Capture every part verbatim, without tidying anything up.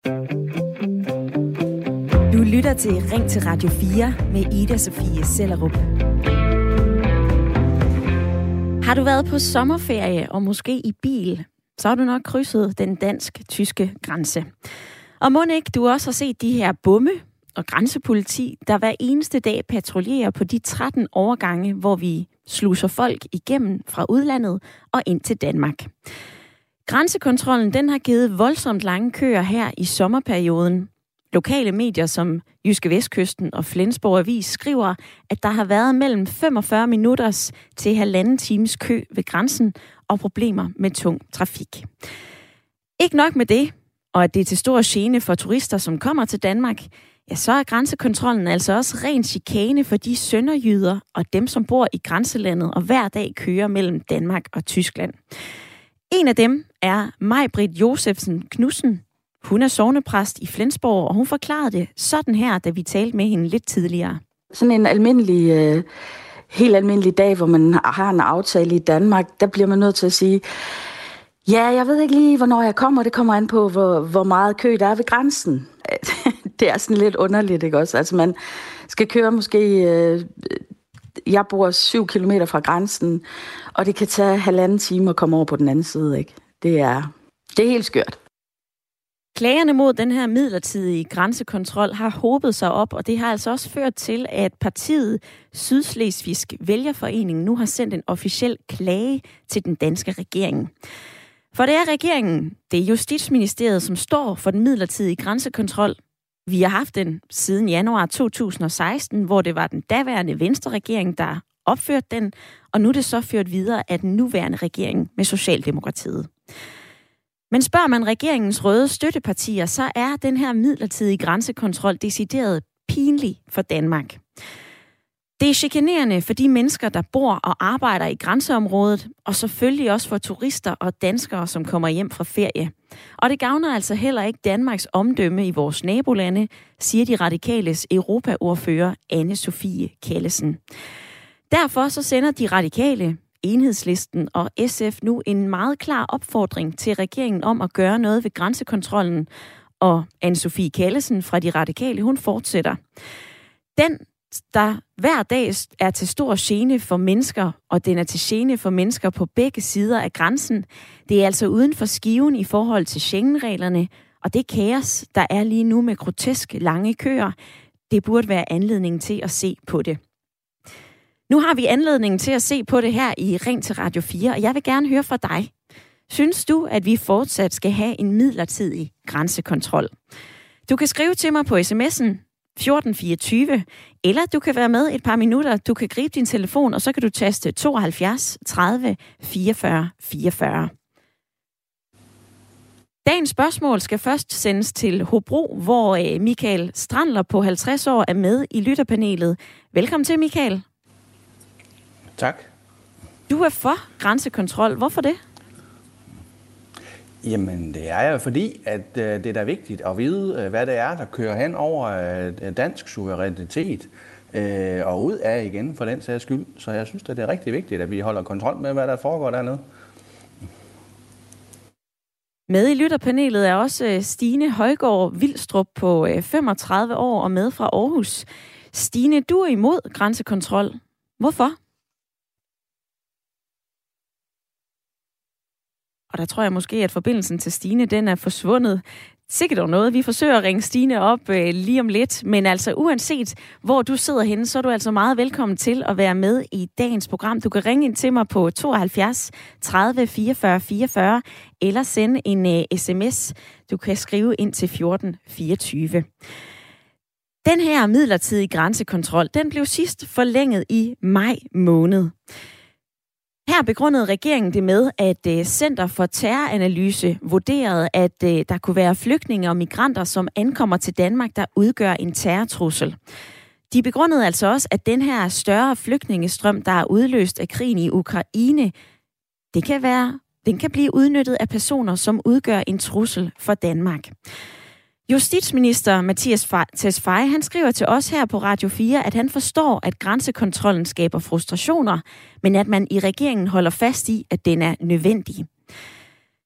Du lytter til Ring til Radio fire med Ida Sofie Sellerup. Har du været på sommerferie og måske i bil, så har du nok krydset den dansk-tyske grænse. Og må ikke du også har set de her bomme og grænsepoliti, der hver eneste dag patruljerer på de tretten overgange, hvor vi sluser folk igennem fra udlandet og ind til Danmark. Grænsekontrollen den har givet voldsomt lange køer her i sommerperioden. Lokale medier som Jyske Vestkysten og Flensborg Avis skriver, at der har været mellem femogfyrre minutters til halvanden times kø ved grænsen og problemer med tung trafik. Ikke nok med det, og at det er til stor gene for turister, som kommer til Danmark, ja, så er grænsekontrollen altså også ren chikane for de sønderjyder og dem, som bor i grænselandet og hver dag kører mellem Danmark og Tyskland. En af dem er Maj-Britt Josefsen Knudsen. Hun er sognepræst i Flensborg, og hun forklarede det sådan her, da vi talte med hende lidt tidligere. Sådan en almindelig, øh, helt almindelig dag, hvor man har en aftale i Danmark, der bliver man nødt til at sige, ja, jeg ved ikke lige, hvornår jeg kommer. Det kommer an på, hvor, hvor meget kø der er ved grænsen. Det er sådan lidt underligt, ikke også? Altså man skal køre måske... Øh, jeg bor syv kilometer fra grænsen, og det kan tage halvanden time at komme over på den anden side, ikke? Det er, det er helt skørt. Klagerne mod den her midlertidige grænsekontrol har hobet sig op, og det har altså også ført til, at partiet Sydslesvigsk Vælgerforening nu har sendt en officiel klage til den danske regering. For det er regeringen, det er Justitsministeriet, som står for den midlertidige grænsekontrol. Vi har haft den siden januar to tusind og seksten, hvor det var den daværende Venstre-regering, der opførte den, og nu er det så ført videre af den nuværende regering med Socialdemokratiet. Men spørger man regeringens røde støttepartier, så er den her midlertidige grænsekontrol decideret pinlig for Danmark. Det er chikanerende for de mennesker, der bor og arbejder i grænseområdet, og selvfølgelig også for turister og danskere, som kommer hjem fra ferie. Og det gavner altså heller ikke Danmarks omdømme i vores nabolande, siger de radikales europaordfører Anne-Sophie Callesen. Derfor så sender de radikale, Enhedslisten og S F nu en meget klar opfordring til regeringen om at gøre noget ved grænsekontrollen. Og Anne-Sophie Callesen fra de radikale, hun fortsætter. Den, der hver dag er til stor gene for mennesker, og den er til gene for mennesker på begge sider af grænsen, det er altså uden for skiven i forhold til Schengen-reglerne, og det kaos, der er lige nu med grotesk lange køer, det burde være anledning til at se på det. Nu har vi anledningen til at se på det her i Ring til Radio fire, og jeg vil gerne høre fra dig. Synes du, at vi fortsat skal have en midlertidig grænsekontrol? Du kan skrive til mig på sms'en fjorten fireogtyve, eller du kan være med et par minutter. Du kan gribe din telefon, og så kan du taste tooghalvfjerds tredive fireogfyrre fireogfyrre. Dagens spørgsmål skal først sendes til Hobro, hvor Michael Strandler på halvtreds år er med i lytterpanelet. Velkommen til, Michael. Tak. Du er for grænsekontrol. Hvorfor det? Jamen, det er jo fordi, at øh, det er da vigtigt at vide, øh, hvad det er, der kører hen over øh, dansk suverænitet øh, og ud af igen for den sags skyld. Så jeg synes, at det er rigtig vigtigt, at vi holder kontrol med, hvad der foregår dernede. Med i lytterpanelet er også Stine Højgaard Vilstrup på femogtredive år og med fra Aarhus. Stine, du er imod grænsekontrol. Hvorfor? Og der tror jeg måske, at forbindelsen til Stine, den er forsvundet. Sikkert dog noget. Vi forsøger at ringe Stine op øh, lige om lidt. Men altså uanset hvor du sidder henne, så er du altså meget velkommen til at være med i dagens program. Du kan ringe ind til mig på tooghalvfjerds tredive fireogfyrre fireogfyrre eller sende en øh, sms. Du kan skrive ind til fjorten fireogtyve. Den her midlertidige grænsekontrol, den blev sidst forlænget i maj måned. Her begrundede regeringen det med, at Center for Terroranalyse vurderede, at der kunne være flygtninge og migranter, som ankommer til Danmark, der udgør en terrortrussel. De begrundede altså også, at den her større flygtningestrøm, der er udløst af krigen i Ukraine, det kan være, den kan blive udnyttet af personer, som udgør en trussel for Danmark. Justitsminister Mattias Tesfaye, han skriver til os her på Radio fire, at han forstår, at grænsekontrollen skaber frustrationer, men at man i regeringen holder fast i, at den er nødvendig.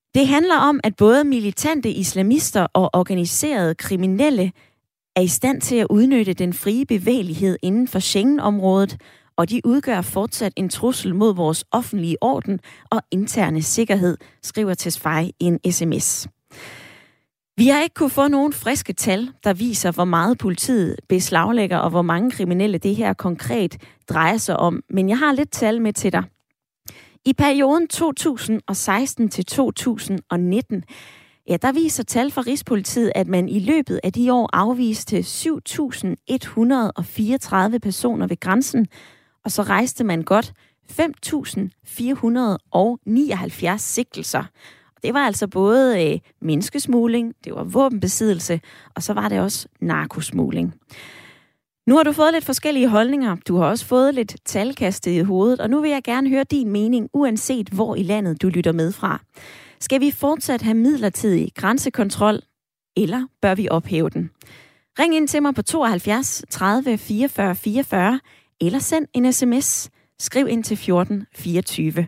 Det handler om, at både militante islamister og organiserede kriminelle er i stand til at udnytte den frie bevægelighed inden for Schengen-området, og de udgør fortsat en trussel mod vores offentlige orden og interne sikkerhed, skriver Tesfaye i en sms. Vi har ikke kunne få nogen friske tal, der viser, hvor meget politiet beslaglægger, og hvor mange kriminelle det her konkret drejer sig om. Men jeg har lidt tal med til dig. I perioden to tusind og seksten til to tusind og nitten, ja, der viser tal fra Rigspolitiet, at man i løbet af de år afviste syv tusind et hundrede og fireogtredive personer ved grænsen, og så rejste man godt fem tusind fire hundrede og nioghalvfjerds sigtelser. Det var altså både øh, menneskesmugling, det var våbenbesiddelse, og så var det også narkosmugling. Nu har du fået lidt forskellige holdninger. Du har også fået lidt talkastet i hovedet, og nu vil jeg gerne høre din mening, uanset hvor i landet du lytter med fra. Skal vi fortsat have midlertidig grænsekontrol, eller bør vi ophæve den? Ring ind til mig på tooghalvfjerds tredive fireogfyrre fireogfyrre, eller send en sms. Skriv ind til fjorten fireogtyve.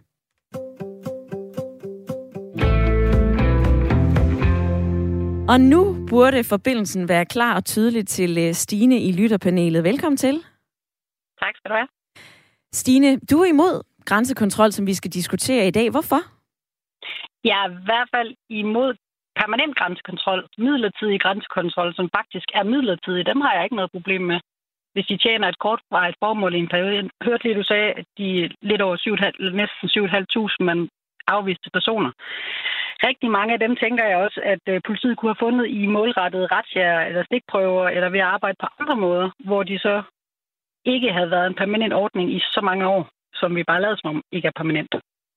Og nu burde forbindelsen være klar og tydelig til Stine i lytterpanelet. Velkommen til. Tak skal du have. Stine, du er imod grænsekontrol, som vi skal diskutere i dag. Hvorfor? Jeg er i hvert fald imod permanent grænsekontrol, midlertidig grænsekontrol, som faktisk er midlertidig. Dem har jeg ikke noget problem med, hvis de tjener et kortvarigt formål i en periode. Jeg hørte lige, du sagde, at de er lidt over syv, næsten syv tusind fem hundrede, man afviste personer. Rigtig mange af dem tænker jeg også, at politiet kunne have fundet i målrettede razziaer eller stikprøver, eller ved at arbejde på andre måder, hvor de så ikke havde været en permanent ordning i så mange år, som vi bare lader som om ikke er permanent.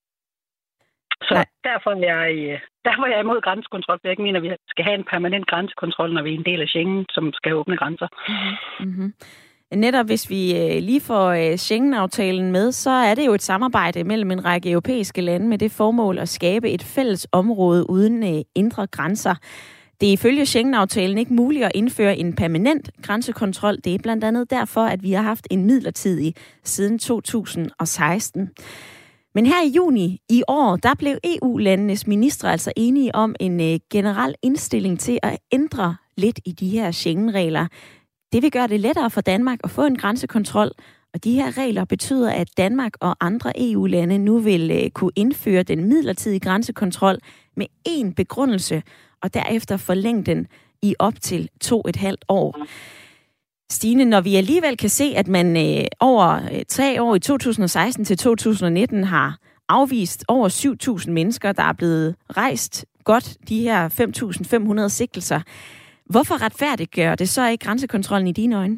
Så derfor er, jeg, derfor er jeg imod grænsekontrol. Jeg ikke mener, at vi skal have en permanent grænsekontrol, når vi er en del af Schengen, som skal åbne grænser. Mm-hmm. Netop hvis vi lige får Schengen-aftalen med, så er det jo et samarbejde mellem en række europæiske lande med det formål at skabe et fælles område uden indre grænser. Det er ifølge Schengen-aftalen ikke muligt at indføre en permanent grænsekontrol. Det er blandt andet derfor, at vi har haft en midlertidig siden to tusind og seksten. Men her i juni i år, der blev E U-landenes ministre altså enige om en generel indstilling til at ændre lidt i de her Schengen-regler. Det vil gøre det lettere for Danmark at få en grænsekontrol, og de her regler betyder, at Danmark og andre E U-lande nu vil kunne indføre den midlertidige grænsekontrol med én begrundelse, og derefter forlænge den i op til to et halvt år. Stine, når vi alligevel kan se, at man øh, over øh, tre år i to tusind og seksten til to tusind og nitten har afvist over syv tusind mennesker, der er blevet rejst godt de her fem tusind fem hundrede sigtelser. Hvorfor retfærdiggør det så ikke grænsekontrollen i dine øjne?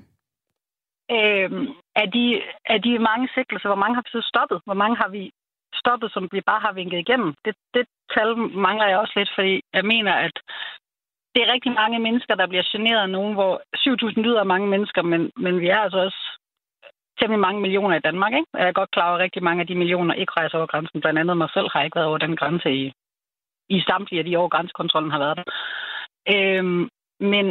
Øhm, er, de, er de mange sigtelser, hvor mange har vi så stoppet? Hvor mange har vi stoppet, som vi bare har vinket igennem? Det, det tal mangler jeg også lidt, fordi jeg mener, at det er rigtig mange mennesker, der bliver generet af nogen, hvor syv tusind lyder af mange mennesker, men, men vi er altså også temmelig mange millioner i Danmark, ikke? Jeg er godt klar over, at rigtig mange af de millioner ikke rejser over grænsen. Blandt andet mig selv har ikke været over den grænse i, i samtlige af de år, grænsekontrollen har været der. Øhm, men,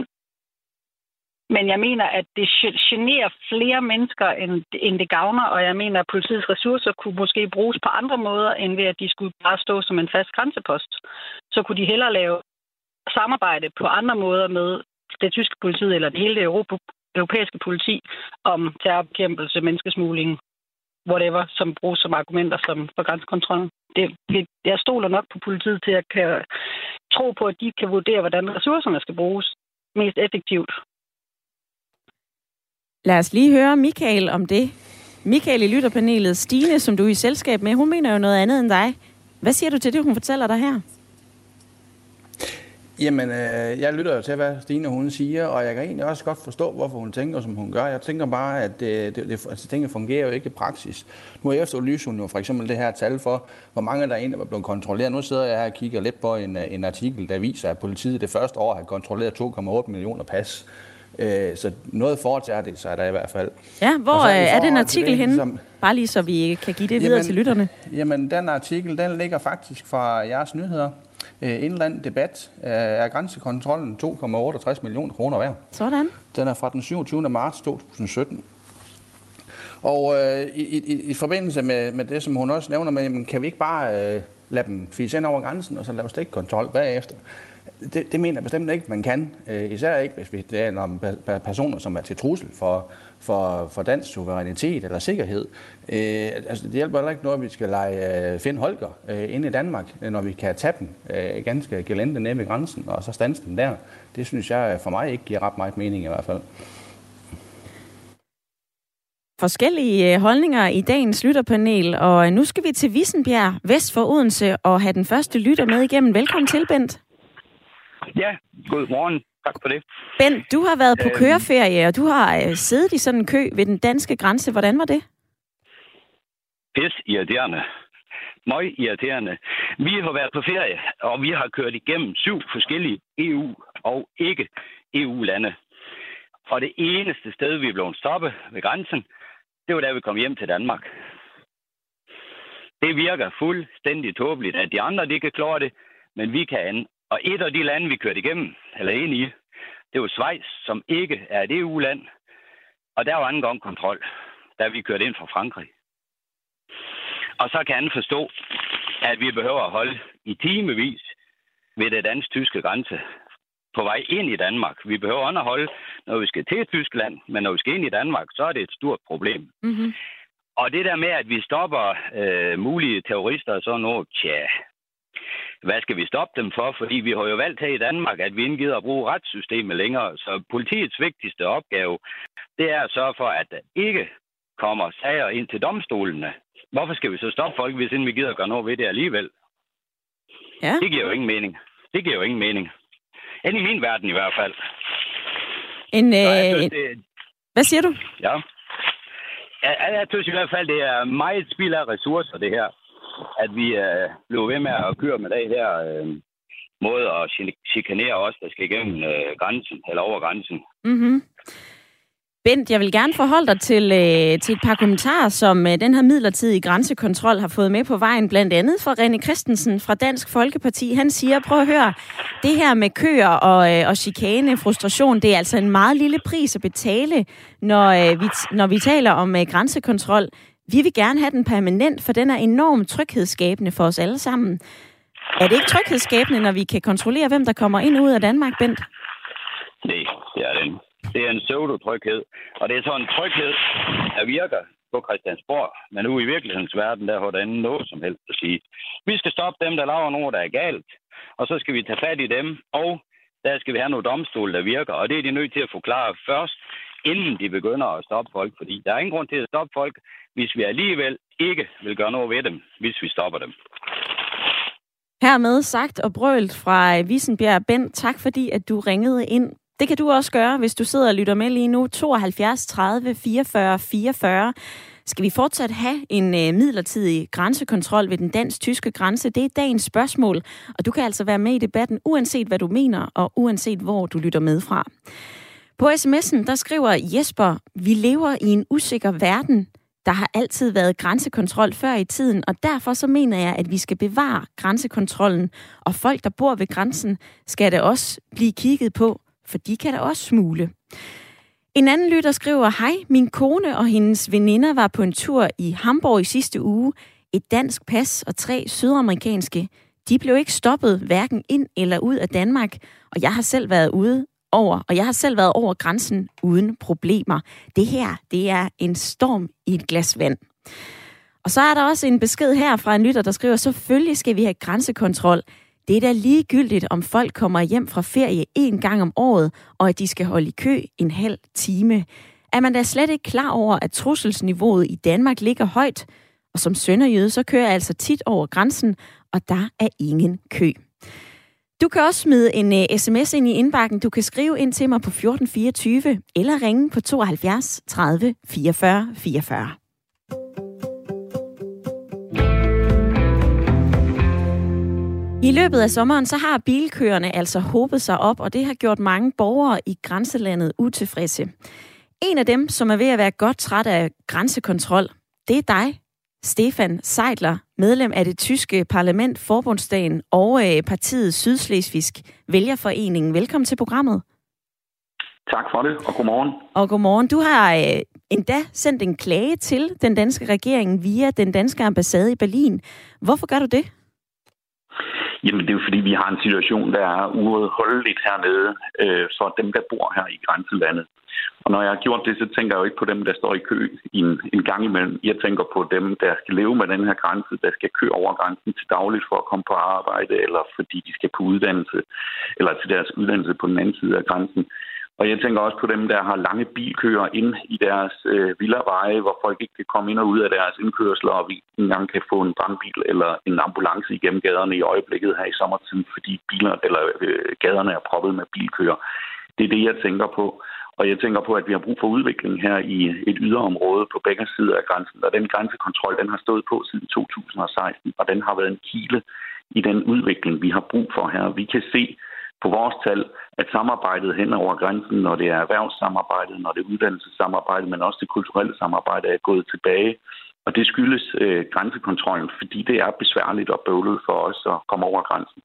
men jeg mener, at det generer flere mennesker, end, end det gavner, og jeg mener, at politiets ressourcer kunne måske bruges på andre måder, end ved at de skulle bare stå som en fast grænsepost. Så kunne de hellere lave samarbejde på andre måder med det tyske politi eller det hele det Europa, europæiske politi om terrorbekæmpelse, menneskesmugling, whatever, som bruges som argumenter som for grænsekontrollen. Det, det, jeg stoler nok på politiet til at kan tro på, at de kan vurdere, hvordan ressourcerne skal bruges mest effektivt. Lad os lige høre Michael om det. Michael i lytterpanelet. Stine, som du er i selskab med, hun mener jo noget andet end dig. Hvad siger du til det, hun fortæller dig her? Jamen, øh, jeg lytter jo til, hvad Stine hun siger, og jeg kan egentlig også godt forstå, hvorfor hun tænker, som hun gør. Jeg tænker bare, at det, det, det, altså, tingene fungerer jo ikke i praksis. Nu har jeg efterlyst hun jo for eksempel det her tal for, hvor mange der egentlig er blevet kontrolleret. Nu sidder jeg her og kigger lidt på en, en artikel, der viser, at politiet det første år har kontrolleret to komma otte millioner pas. Øh, så noget foretager det, så er der i hvert fald. Ja, hvor er, er den artikel det, henne? Som, bare lige så vi kan give det videre jamen, til lytterne. Jamen, den artikel, den ligger faktisk fra jeres nyheder. Indland debat er grænsekontrollen to komma otteogtres millioner kroner værd. Sådan. Den er fra den syvogtyvende marts to tusind sytten. Og øh, i, i, i forbindelse med, med det, som hun også nævner med, kan vi ikke bare øh, lade dem fise ind over grænsen, og så lave stikkontrol bagefter. Det, det mener jeg bestemt ikke, man kan. Øh, især ikke, hvis vi taler om personer, som er til trussel for, for, for dansk suverænitet eller sikkerhed. Øh, altså, det hjælper heller ikke noget, at vi skal lege øh, Finn Holger øh, inde i Danmark, når vi kan tage dem øh, ganske gelente ned ved grænsen, og så standse dem der. Det synes jeg for mig ikke giver ret meget mening i hvert fald. Forskellige holdninger i dagens lytterpanel, og nu skal vi til Vissenbjerg, vest for Odense, og have den første lytter med igennem. Velkommen til, Bent. Ja, god morgen. Tak for det. Bent, du har været på øhm, køreferie, og du har siddet i sådan en kø ved den danske grænse. Hvordan var det? Pis irriterende. Meget irriterende. Vi har været på ferie, og vi har kørt igennem syv forskellige E U- og ikke-E U-lande. Og det eneste sted, vi er blevet stoppet ved grænsen, det var da vi kom hjem til Danmark. Det virker fuldstændig tåbeligt, at de andre de kan klare det, men vi kan. Og et af de lande, vi kørte igennem, eller ind i, det var Schweiz, som ikke er et E U-land. Og der var anden gang kontrol, da vi kørte ind fra Frankrig. Og så kan han forstå, at vi behøver at holde i timevis ved det dansk-tyske grænse på vej ind i Danmark. Vi behøver at holde, når vi skal til Tyskland, men når vi skal ind i Danmark, så er det et stort problem. Mm-hmm. Og det der med, at vi stopper øh, mulige terrorister og sådan noget, tja, hvad skal vi stoppe dem for? Fordi vi har jo valgt her i Danmark, at vi ikke gider at bruge retssystemet længere. Så politiets vigtigste opgave, det er at sørge for, at der ikke kommer sager ind til domstolene. Hvorfor skal vi så stoppe folk, hvis ikke vi gider at gøre noget ved det alligevel? Ja. Det giver jo ingen mening. Det giver jo ingen mening. End i min verden i hvert fald. En, øh, synes, det... Hvad siger du? Ja. Jeg, jeg synes i hvert fald, det er meget spild af ressourcer, det her. At vi øh, blev ved med at køre med det her øh, måde at chikanere os, der skal igennem øh, grænsen, eller over grænsen. Mm-hmm. Bent, jeg vil gerne forholde dig til, øh, til et par kommentarer, som øh, den her midlertidige grænsekontrol har fået med på vejen, blandt andet fra René Christensen fra Dansk Folkeparti. Han siger, prøv at høre, det her med køer og, øh, og chikane, frustration, det er altså en meget lille pris at betale, når, øh, vi, når vi taler om øh, grænsekontrol. Vi vil gerne have den permanent, for den er enormt tryghedsskabende for os alle sammen. Er det ikke tryghedsskabende, når vi kan kontrollere, hvem der kommer ind og ud af Danmark, Bent? Nej, det er det. Det er en pseudo-tryghed. Og det er sådan en tryghed, der virker på Christiansborg. Men ude i virkelighedens verden, der har der ikke noget som helst at sige. Vi skal stoppe dem, der laver noget, der er galt. Og så skal vi tage fat i dem. Og der skal vi have nogle domstole, der virker. Og det er de nødt til at forklare først, inden de begynder at stoppe folk. Fordi der er ingen grund til at stoppe folk, hvis vi alligevel ikke vil gøre noget ved dem, hvis vi stopper dem. Hermed sagt og brølt fra Vissenbjerg. Bent, tak fordi, at du ringede ind. Det kan du også gøre, hvis du sidder og lytter med lige nu. tooghalvfjerds tredive fireogfyrre fireogfyrre. Skal vi fortsat have en øh, midlertidig grænsekontrol ved den dansk-tyske grænse? Det er dagens spørgsmål, og du kan altså være med i debatten, uanset hvad du mener, og uanset hvor du lytter med fra. På sms'en, der skriver Jesper, vi lever i en usikker verden. Der har altid været grænsekontrol før i tiden, og derfor så mener jeg, at vi skal bevare grænsekontrollen. Og folk, der bor ved grænsen, skal det også blive kigget på, for de kan da også smule. En anden lytter skriver, hej, min kone og hendes veninder var på en tur i Hamburg i sidste uge. Et dansk pas og tre sydamerikanske. De blev ikke stoppet hverken ind eller ud af Danmark, og jeg har selv været ude over, og jeg har selv været over grænsen uden problemer. Det her, det er en storm i et glas vand. Og så er der også en besked her fra en lytter, der skriver, selvfølgelig skal vi have grænsekontrol. Det er da ligegyldigt, om folk kommer hjem fra ferie en gang om året, og at de skal holde i kø en halv time. Er man da slet ikke klar over, at trusselsniveauet i Danmark ligger højt? Og som sønderjyde, så kører jeg altså tit over grænsen, og der er ingen kø. Du kan også smide en uh, sms ind i indbakken. Du kan skrive ind til mig på fjorten fireogtyve, eller ringe på tooghalvfjerds tredive fireogfyrre fireogfyrre. I løbet af sommeren så har bilkøerne altså hobet sig op, og det har gjort mange borgere i grænselandet utilfredse. En af dem, som er ved at være godt træt af grænsekontrol, det er dig, Stefan Seidler, medlem af det tyske parlament, Forbundsdagen og øh, partiet Sydslesvigsk Vælgerforeningen. Velkommen til programmet. Tak for det, og godmorgen. Og godmorgen. Du har øh, endda sendt en klage til den danske regering via den danske ambassade i Berlin. Hvorfor gør du det? Jamen, det er jo fordi, vi har en situation, der er uudholdeligt hernede øh, for dem, der bor her i grænselandet. Og når jeg har gjort det, så tænker jeg jo ikke på dem, der står i kø en, en gang imellem. Jeg tænker på dem, der skal leve med den her grænse, der skal kø over grænsen til dagligt for at komme på arbejde, eller fordi de skal på uddannelse, eller til deres uddannelse på den anden side af grænsen. Og jeg tænker også på dem, der har lange bilkøer ind i deres øh, villaveje, hvor folk ikke kan komme ind og ud af deres indkørsler, og vi ikke engang kan få en brandbil eller en ambulance igennem gaderne i øjeblikket her i sommertiden, fordi biler eller øh, gaderne er proppet med bilkøer. Det er det, jeg tænker på. Og jeg tænker på, at vi har brug for udvikling her i et yderområde på begge sider af grænsen. Og den grænsekontrol, den har stået på siden to tusind og seksten, og den har været en kile i den udvikling, vi har brug for her. Vi kan se på vores tal, at samarbejdet hen over grænsen, når det er erhvervssamarbejdet, når det er uddannelsessamarbejdet, men også det kulturelle samarbejde, er gået tilbage. Og det skyldes øh, grænsekontrollen, fordi det er besværligt og bøvlet for os at komme over grænsen.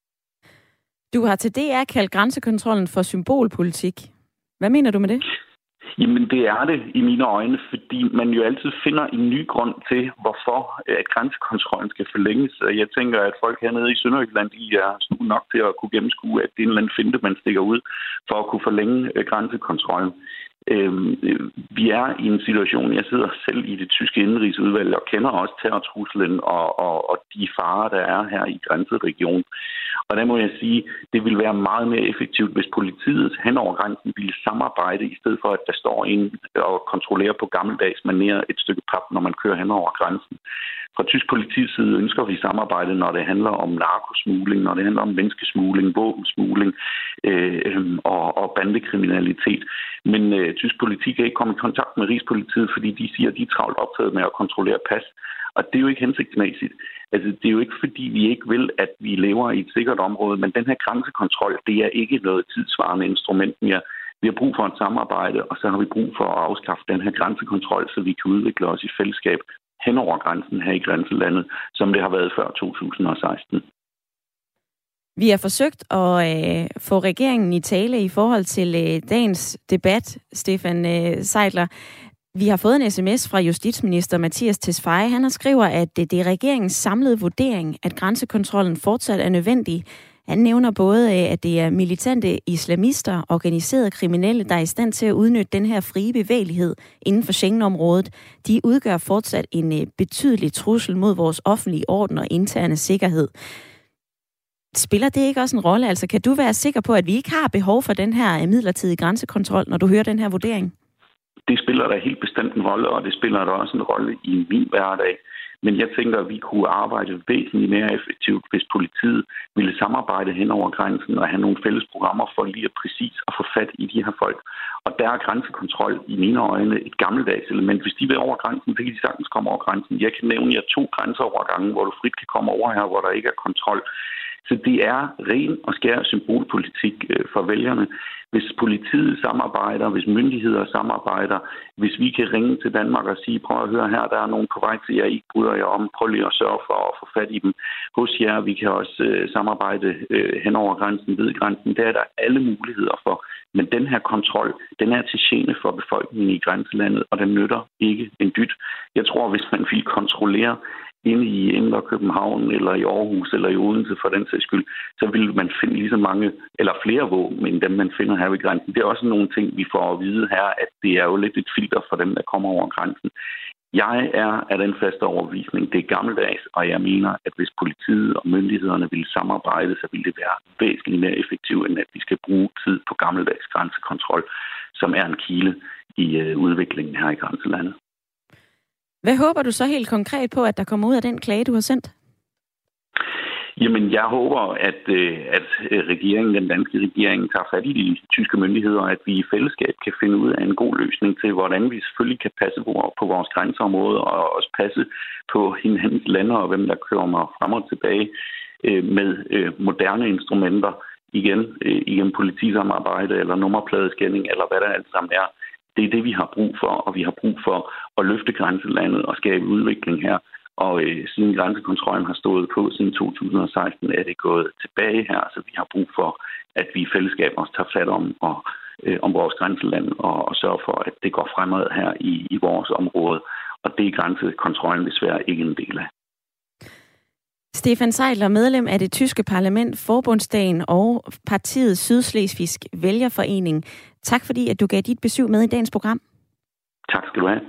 Du har til D R kaldt grænsekontrollen for symbolpolitik. Hvad mener du med det? Jamen, det er det i mine øjne, fordi man jo altid finder en ny grund til, hvorfor at grænsekontrollen skal forlænges. Jeg tænker, at folk hernede i Sønderjylland, de er snu nok til at kunne gennemskue, at det er en eller anden finte, man stikker ud for at kunne forlænge grænsekontrollen. Øhm, vi er i en situation, jeg sidder selv i det tyske indrigsudvalg og kender også terrortruslen og, og, og de farer, der er her i grænseregionen. Og der må jeg sige, det ville være meget mere effektivt, hvis politiet hen over grænsen ville samarbejde, i stedet for at der står en og kontrollerer på gammeldags manér et stykke pap, når man kører hen over grænsen. Fra tysk politis side ønsker vi samarbejde, når det handler om narkosmugling, når det handler om menneskesmugling, våbensmugling øh, og, og bandekriminalitet. Men øh, tysk politi kan ikke komme i kontakt med Rigspolitiet, fordi de siger, at de er travlt optaget med at kontrollere pas. Og det er jo ikke hensigtsmæssigt. Altså, det er jo ikke, fordi vi ikke vil, at vi lever i et sikkert område, men den her grænsekontrol, det er ikke noget tidsvarende instrument mere. Vi har brug for et samarbejde, og så har vi brug for at afskaffe den her grænsekontrol, så vi kan udvikle os i fællesskab hen over grænsen her i grænselandet, som det har været før to tusind og seksten. Vi har forsøgt at øh, få regeringen i tale i forhold til øh, dagens debat, Stefan øh, Seidler. Vi har fået en sms fra justitsminister Mattias Tesfaye. Han skriver, at det er regeringens samlede vurdering, at grænsekontrollen fortsat er nødvendig. Han nævner både, at det er militante islamister, organiserede kriminelle, der er i stand til at udnytte den her frie bevægelighed inden for Schengen-området. De udgør fortsat en betydelig trussel mod vores offentlige orden og interne sikkerhed. Spiller det ikke også en rolle? Altså, kan du være sikker på, at vi ikke har behov for den her midlertidige grænsekontrol, når du hører den her vurdering? Det spiller da helt bestemt en rolle, og det spiller da også en rolle i min hverdag. Men jeg tænker, at vi kunne arbejde væsentligt mere effektivt, hvis politiet ville samarbejde hen over grænsen og have nogle fælles programmer for lige præcis at få fat i de her folk. Og der er grænsekontrol i mine øjne et gammeldags element. Hvis de vil over grænsen, så kan de sagtens komme over grænsen. Jeg kan nævne jer to grænseovergange, hvor du frit kan komme over her, hvor der ikke er kontrol. Så det er ren og skær symbolpolitik for vælgerne. Hvis politiet samarbejder, hvis myndigheder samarbejder, hvis vi kan ringe til Danmark og sige, prøv at høre her, der er nogen på vej til jer, I bryder jer om, prøv lige at sørge for at få fat i dem hos jer. Vi kan også øh, samarbejde øh, hen over grænsen, ved grænsen. Det er der alle muligheder for. Men den her kontrol, den er til gene for befolkningen i grænselandet, og den nytter ikke en dyt. Jeg tror, hvis man vil kontrollere inde i Indre København, eller i Aarhus, eller i Odense for den sags skyld, så vil man finde lige så mange, eller flere våben, end dem, man finder her ved grænsen. Det er også nogle ting, vi får at vide her, at det er jo lidt et filter for dem, der kommer over grænsen. Jeg er af den faste overbevisning. Det er gammeldags, og jeg mener, at hvis politiet og myndighederne ville samarbejde, så ville det være væsentligt mere effektivt, end at vi skal bruge tid på gammeldags grænsekontrol, som er en kile i øh, udviklingen her i grænselandet. Hvad håber du så helt konkret på, at der kommer ud af den klage, du har sendt? Jamen, jeg håber, at, at regeringen, den danske regering, tager fat i de tyske myndigheder, at vi i fællesskab kan finde ud af en god løsning til, hvordan vi selvfølgelig kan passe på, på vores grænseområde og også passe på hinandens lande og hvem der kommer frem og tilbage med moderne instrumenter, igen, igen politisamarbejde eller nummerpladescanning eller hvad der alt sammen er. Det er det, vi har brug for, og vi har brug for at løfte grænselandet og skabe udvikling her. Og øh, siden grænsekontrollen har stået på siden to tusind og seksten, er det gået tilbage her, så vi har brug for, at vi i fællesskab også tager fat om, og, øh, om vores grænseland og, og sørger for, at det går fremad her i, i vores område. Og det er grænsekontrollen desværre ikke en del af. Stefan Seidler, medlem af det tyske parlament, Forbundsdagen og partiet Sydslesvigsk Vælgerforening. Tak fordi, at du gav dit besøg med i dagens program. Tak skal du have.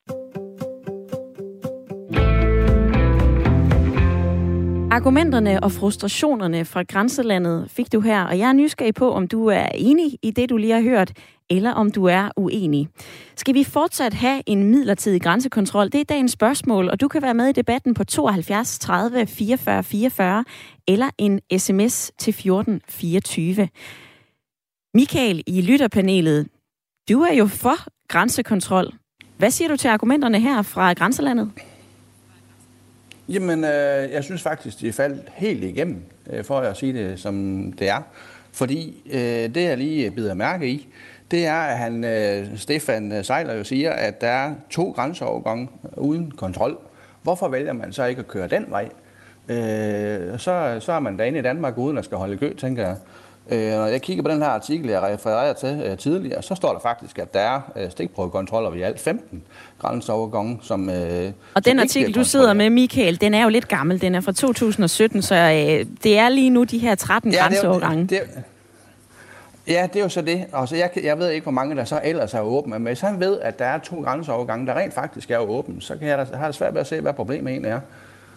Argumenterne og frustrationerne fra grænselandet fik du her, og jeg er nysgerrig på, om du er enig i det, du lige har hørt, eller om du er uenig. Skal vi fortsat have en midlertidig grænsekontrol? Det er dagens spørgsmål, og du kan være med i debatten på tooghalvfjerds tredive fireogfyrre fireogfyrre eller en sms til fjorten fireogtyve. Michael i lytterpanelet, du er jo for grænsekontrol. Hvad siger du til argumenterne her fra grænselandet? Jamen, øh, jeg synes faktisk, de er faldet helt igennem, øh, for at sige det, som det er. Fordi øh, det, jeg lige bider mærke i, det er, at han, øh, Stefan Seidler jo siger, at der er to grænseovergange uden kontrol. Hvorfor vælger man så ikke at køre den vej? Øh, så, så er man da inde i Danmark uden at skal holde kø, tænker jeg. Øh, når jeg kigger på den her artikel, jeg refererer til øh, tidligere, så står der faktisk, at der er øh, stikprøvekontroller ved alt femten grænseovergange, som øh, Og den artikel, du sidder med, Michael, den er jo lidt gammel. Den er fra to tusind og sytten, så øh, det er lige nu de her tretten ja, grænseovergange. Det, det, ja, det er jo så det. Altså, jeg, jeg ved ikke, hvor mange der så ellers er åbne, men hvis han ved, at der er to grænseovergange, der rent faktisk er åbne, så kan jeg da, har det svært ved at se, hvad problemet egentlig er.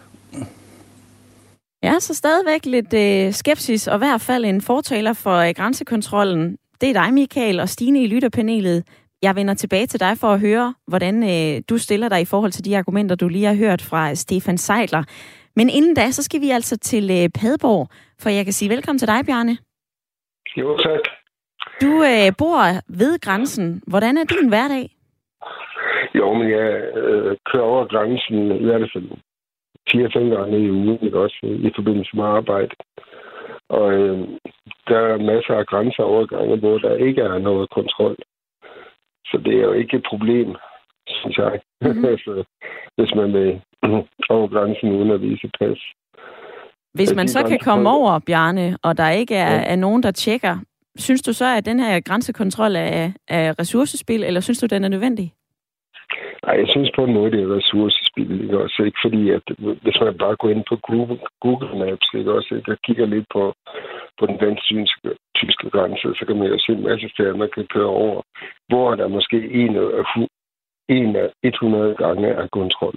Ja, så stadigvæk lidt øh, skepsis, og i hvert fald en fortaler for øh, grænsekontrollen. Det er dig, Michael, og Stine i lytterpanelet. Jeg vender tilbage til dig for at høre, hvordan øh, du stiller dig i forhold til de argumenter, du lige har hørt fra Stefan Seidler. Men inden da, så skal vi altså til øh, Padborg, for jeg kan sige velkommen til dig, Bjarne. Jo, tak. Du øh, bor ved grænsen. Hvordan er din hverdag? Jo, men jeg øh, kører over grænsen i hvert fald fire-fem gange i ugen, ikke også, i forbindelse med arbejde. Og øh, der er masser af grænseovergange, hvor der ikke er noget kontrol. Så det er jo ikke et problem, synes jeg, mm-hmm. altså, hvis man vil over grænsen uden at vise pas. Hvis man så kan komme over, Bjarne, og der ikke er, ja. er nogen, der tjekker, synes du så, at den her grænsekontrol er, er ressourcespil, eller synes du, den er nødvendig? Nej, jeg synes på en måde, det er ressourcespil, ikke også? Ikke fordi, at hvis man bare går ind på Google, Google Maps, ikke også, ikke, og kigger lidt på, på den dansk-tyske grænse, så kan man jo se en masse steder, man kan køre over, hvor der måske en af, en af hundrede gange er kontrol.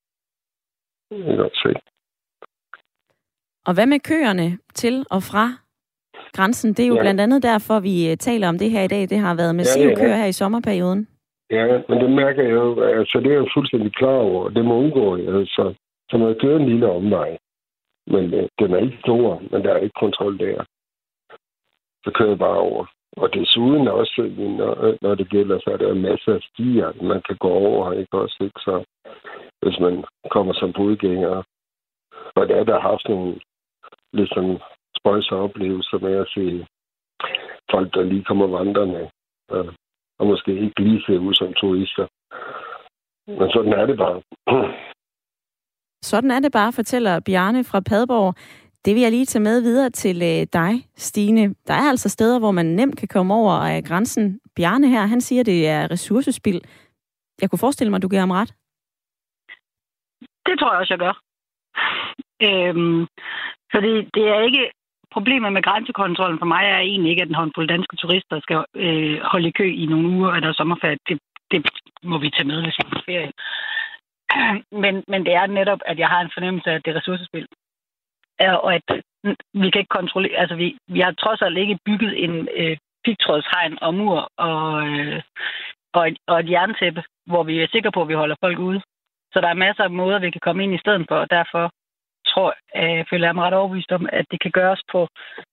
Ikke også, ikke? Og hvad med køerne til og fra grænsen? Det er jo ja. blandt andet derfor, vi taler om det her i dag. Det har været massive ja, ja. køer her i sommerperioden. Ja, men det mærker jeg jo, altså det er jeg jo fuldstændig klar over, det må undgå, altså, så man kører en lille omvej, men øh, den er ikke stor, men der er ikke kontrol der. Så kører jeg bare over. Og desuden også, når, når det gælder, så er der masser af stier, man kan gå over, ikke også, ikke? Så hvis man kommer som fodgænger, og der er der har haft nogle lidt sådan spøjse oplevelser med at se folk, der lige kommer vandrende, øh, og måske ikke lige ser ud som turister. Men sådan er det bare. Sådan er det bare, fortæller Bjarne fra Padborg. Det vil jeg lige tage med videre til øh, dig, Stine. Der er altså steder, hvor man nemt kan komme over af grænsen. Bjarne her, han siger, det er ressourcespild. Jeg kunne forestille mig, at du giver ham ret. Det tror jeg også, jeg gør. Øhm, fordi det er ikke... Problemet med grænsekontrollen for mig er egentlig ikke, at en håndfuld danske turister skal øh, holde i kø i nogle uger af deres sommerferie. Det, det må vi tage med, hvis vi er ferie. Men, men det er netop, at jeg har en fornemmelse af, at det er ressourcespil. Og at vi kan ikke kontrollere... Altså, vi, vi har trods alt ikke bygget en øh, pigtrådshegn og mur og, øh, og, et, og et jerntæppe, hvor vi er sikre på, at vi holder folk ude. Så der er masser af måder, vi kan komme ind i stedet for, og derfor tror jeg, føler jeg mig ret overbevist om, at det kan gøres på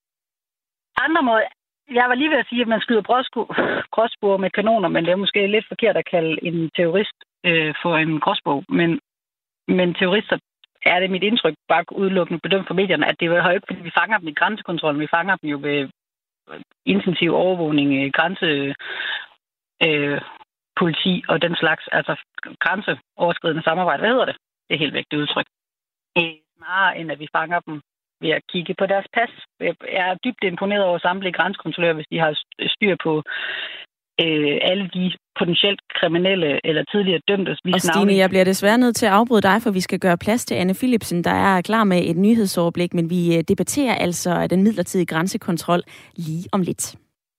andre måder. Jeg var lige ved at sige, at man skyder gråsbog med kanoner, men det er måske lidt forkert at kalde en terrorist øh, for en gråsbog. Men, men terrorister er det mit indtryk, bare udelukkende bedømt for medierne, at det er højt, fordi vi fanger dem i grænsekontrollen. Vi fanger dem jo ved intensiv overvågning, grænse, øh, politi og den slags, altså grænseoverskridende samarbejde. Hvad hedder det? Det er helt væk det udtryk. Snarere end at vi fanger dem ved at kigge på deres pas. Jeg er dybt imponeret over samtlige grænsekontrollører, hvis de har styr på øh, alle de potentielt kriminelle eller tidligere dømte. Og Stine, jeg bliver desværre nødt til at afbryde dig, for vi skal gøre plads til Anne Philipsen, der er klar med et nyhedsoverblik, men vi debatterer altså den midlertidige grænsekontrol lige om lidt.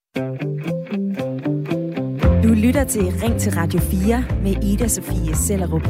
Du lytter til Ring til Radio fire med Ida Sofie Sellerup.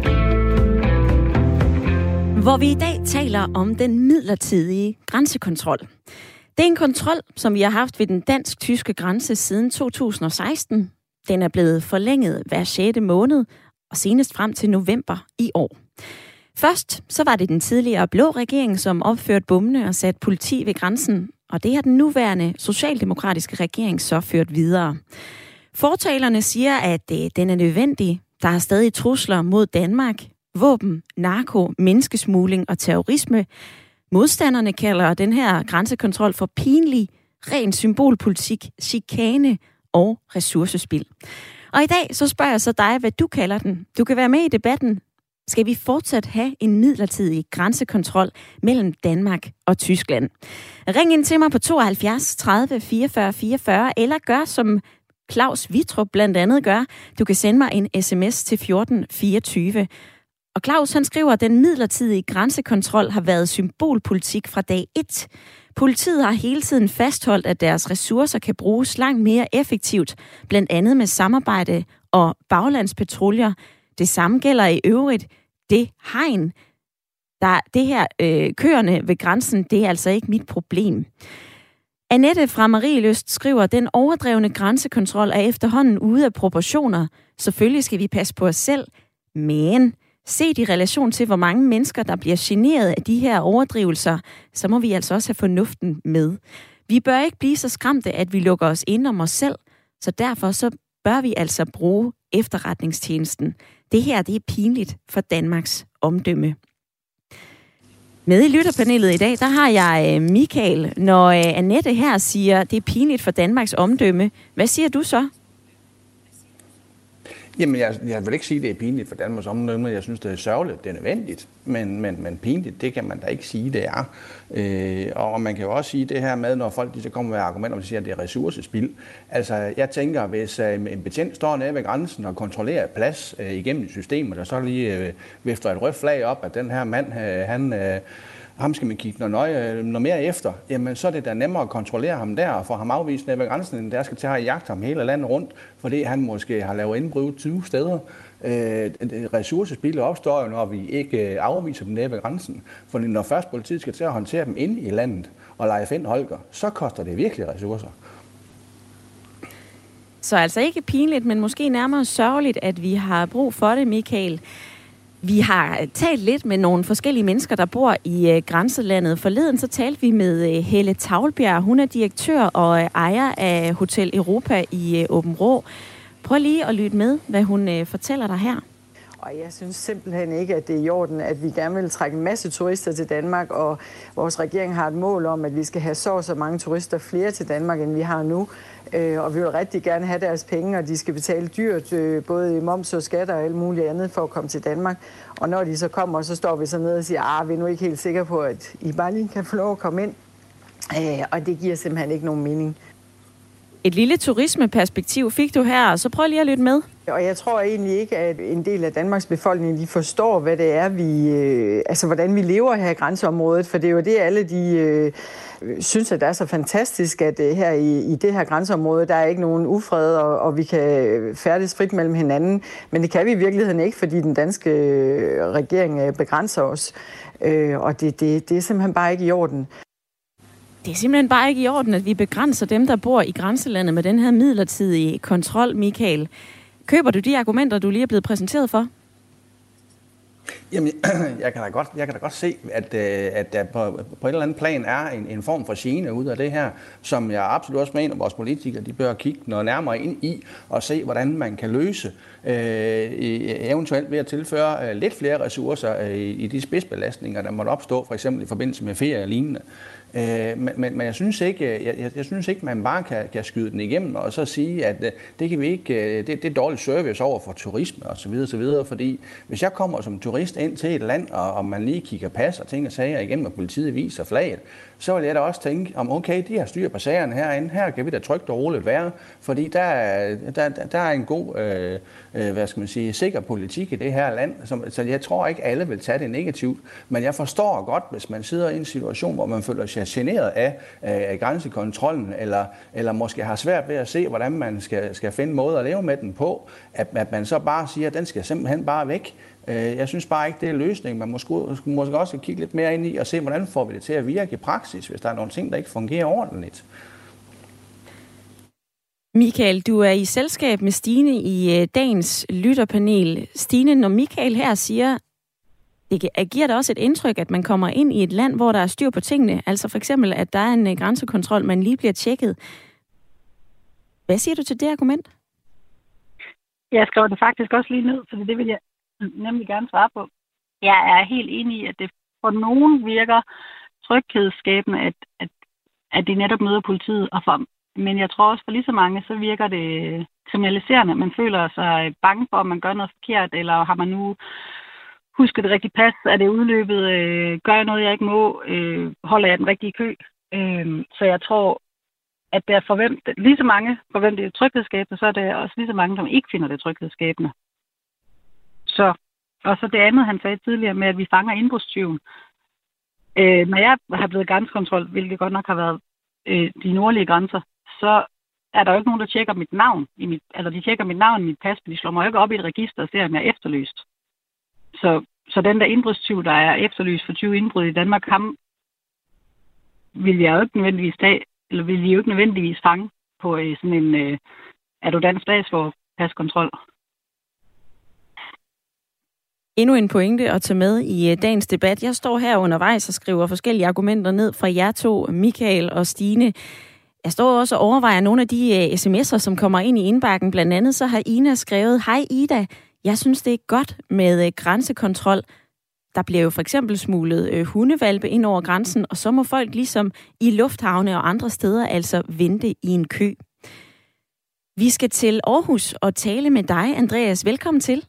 Hvor vi i dag taler om den midlertidige grænsekontrol. Det er en kontrol, som vi har haft ved den dansk-tyske grænse siden to tusind og seksten. Den er blevet forlænget hver sjette måned, og senest frem til november i år. Først så var det den tidligere blå regering, som opførte bommene og satte politi ved grænsen, og det har den nuværende socialdemokratiske regering så ført videre. Fortalerne siger, at den er nødvendig. Der er stadig trusler mod Danmark, våben, narko, menneskesmugling og terrorisme. Modstanderne kalder den her grænsekontrol for pinlig, ren symbolpolitik, chikane og ressourcespild. Og i dag så spørger jeg så dig, hvad du kalder den. Du kan være med i debatten. Skal vi fortsat have en midlertidig grænsekontrol mellem Danmark og Tyskland? Ring ind til mig på tooghalvfjerds tredive fireogfyrre fireogfyrre, eller gør som Claus Vitrup blandt andet gør. Du kan sende mig en sms til fjorten fireogtyve. Og Claus, han skriver, at den midlertidige grænsekontrol har været symbolpolitik fra dag et. Politiet har hele tiden fastholdt, at deres ressourcer kan bruges langt mere effektivt, blandt andet med samarbejde og baglandspatruljer. Det samme gælder i øvrigt det hegn. Der, det her øh, køerne ved grænsen, det er altså ikke mit problem. Annette fra Marielyst skriver, at den overdrevne grænsekontrol er efterhånden ude af proportioner. Selvfølgelig skal vi passe på os selv, men set i relation til, hvor mange mennesker, der bliver generet af de her overdrivelser, så må vi altså også have fornuften med. Vi bør ikke blive så skræmte, at vi lukker os ind om os selv, så derfor så bør vi altså bruge efterretningstjenesten. Det her, det er pinligt for Danmarks omdømme. Med i lytterpanelet i dag, der har jeg Michael. Når Annette her siger, det er pinligt for Danmarks omdømme, hvad siger du så? Jamen, jeg, jeg vil ikke sige, at det er pinligt for Danmarks omdømme. Jeg synes, det er sørgeligt, det er nødvendigt. Men, men, men pinligt, det kan man da ikke sige, det er. Øh, og man kan jo også sige det her med, når folk de så kommer med argumenter, og siger, at det er ressourcespild. Altså, jeg tænker, hvis øh, en betjent står nede ved grænsen og kontrollerer et plads øh, igennem systemet, og så lige øh, vifter et rødt flag op, at den her mand, øh, han... Øh, ham skal man kigge noget, nøje, noget mere efter, jamen så er det da nemmere at kontrollere ham der og få ham afvist ned ved grænsen, end der skal til at jagte ham hele landet rundt, fordi han måske har lavet indbrud tyve steder. Øh, ressourcespild opstår jo, når vi ikke afviser dem ned ved grænsen. For når først politiet skal til at håndtere dem inde i landet og lege find Holger, så koster det virkelig ressourcer. Så altså ikke pinligt, men måske nærmere sørgeligt, at vi har brug for det, Michael. Vi har talt lidt med nogle forskellige mennesker, der bor i uh, grænselandet. Forleden så talte vi med uh, Helle Tavlbjerg. Hun er direktør og uh, ejer af Hotel Europa i uh, Aabenraa. Prøv lige at lytte med, hvad hun uh, fortæller dig her. Og jeg synes simpelthen ikke, at det er i orden, at vi gerne vil trække en masse turister til Danmark, og vores regering har et mål om, at vi skal have så og så mange turister flere til Danmark, end vi har nu. Og vi vil rigtig gerne have deres penge, og de skal betale dyrt, både i moms og skatter og alt muligt andet, for at komme til Danmark. Og når de så kommer, så står vi så ned og siger, at vi er nu ikke helt sikre på, at I bare lige kan få lov at komme ind. Og det giver simpelthen ikke nogen mening. Et lille turismeperspektiv fik du her, så prøv lige at lytte med. Og jeg tror egentlig ikke, at en del af Danmarks befolkning de forstår, hvad det er, vi, øh, altså hvordan vi lever her i grænseområdet. For det er jo det, alle de øh, synes, at det er så fantastisk, at øh, her i, i det her grænseområde, der er ikke nogen ufred, og, og vi kan færdes frit mellem hinanden. Men det kan vi i virkeligheden ikke, fordi den danske øh, regering øh, begrænser os. Øh, og det, det, det er simpelthen bare ikke i orden. Det er simpelthen bare ikke i orden, at vi begrænser dem, der bor i grænselandet med den her midlertidige kontrol, Michael. Køber du de argumenter, du lige er blevet præsenteret for? Jamen, jeg kan da godt, jeg kan da godt se, at, at der på, på et eller andet plan er en, en form for gene ud af det her, som jeg absolut også mener, at vores politikere de bør kigge noget nærmere ind i og se, hvordan man kan løse, øh, eventuelt ved at tilføre øh, lidt flere ressourcer øh, i de spidsbelastninger, der måtte opstå, for eksempel i forbindelse med ferie og lignende. Øh, men, men jeg synes ikke, jeg, jeg synes ikke, man bare kan, kan skyde den igennem og så sige, at øh, det kan vi ikke, det, det er dårlig service over for turisme og så videre, så videre, fordi hvis jeg kommer som turist ind til et land, og, og man lige kigger pas og ting og sager igennem, og politiet viser flaget, så vil jeg da også tænke, om okay, de har styr på sagerne herinde, her kan vi da trygt og roligt være, fordi der er, der, der er en god, øh, hvad skal man sige, sikker politik i det her land, som, så jeg tror ikke, alle vil tage det negativt, men jeg forstår godt, hvis man sidder i en situation, hvor man føler sig generet af, af grænsekontrollen, eller, eller måske har svært ved at se, hvordan man skal, skal finde måder at leve med den på, at, at man så bare siger, at den skal simpelthen bare væk. Jeg synes bare ikke, det er løsningen. Man måske, måske også kigge lidt mere ind i og se, hvordan får vi det til at virke i praksis, hvis der er nogle ting, der ikke fungerer ordentligt. Michael, du er i selskab med Stine i dagens lytterpanel. Stine, når Michael her siger, det giver da også et indtryk, at man kommer ind i et land, hvor der er styr på tingene. Altså for eksempel, at der er en grænsekontrol, man lige bliver tjekket. Hvad siger du til det argument? Jeg skriver det faktisk også lige ned, for det vil jeg nemlig gerne svare på. Jeg er helt enig i, at det for nogen virker tryghedsskabende, at, at, at de netop møder politiet. Og for, men jeg tror også for lige så mange, så virker det kriminaliserende. Man føler sig bange for, at man gør noget forkert, eller har man nu husket det rigtige pas? Er det udløbet? Øh, gør jeg noget, jeg ikke må? Øh, holder jeg den rigtige kø? Øh, så jeg tror, at der er forventet, lige så mange forventer tryghedsskabende, så er der også lige så mange, som ikke finder det tryghedsskabende. Så, og så det andet, han sagde tidligere med, at vi fanger indbrudstyven. Øh, når jeg har blevet grænsekontrol, hvilket godt nok har været øh, de nordlige grænser, så er der jo ikke nogen, der tjekker mit navn. I mit, altså, de tjekker mit navn i mit pas, men de slår mig jo ikke op i et register og ser, om jeg er efterlyst. Så, så den der indbrudstyv, der er efterlyst for tyve indbrud i Danmark, ham vil jeg jo ikke nødvendigvis tage, eller vil de jo ikke nødvendigvis fange på øh, sådan en, øh, er du dansk statsborger, paskontrol. Endnu en pointe at tage med i dagens debat. Jeg står her undervejs og skriver forskellige argumenter ned fra jer to, Michael og Stine. Jeg står også og overvejer nogle af de sms'er, som kommer ind i indbakken. Blandt andet så har Ina skrevet, hej Ida, jeg synes det er godt med grænsekontrol. Der bliver jo for eksempel smuglet hundevalpe ind over grænsen, og så må folk ligesom i lufthavne og andre steder altså vente i en kø. Vi skal til Aarhus og tale med dig, Andreas. Velkommen til.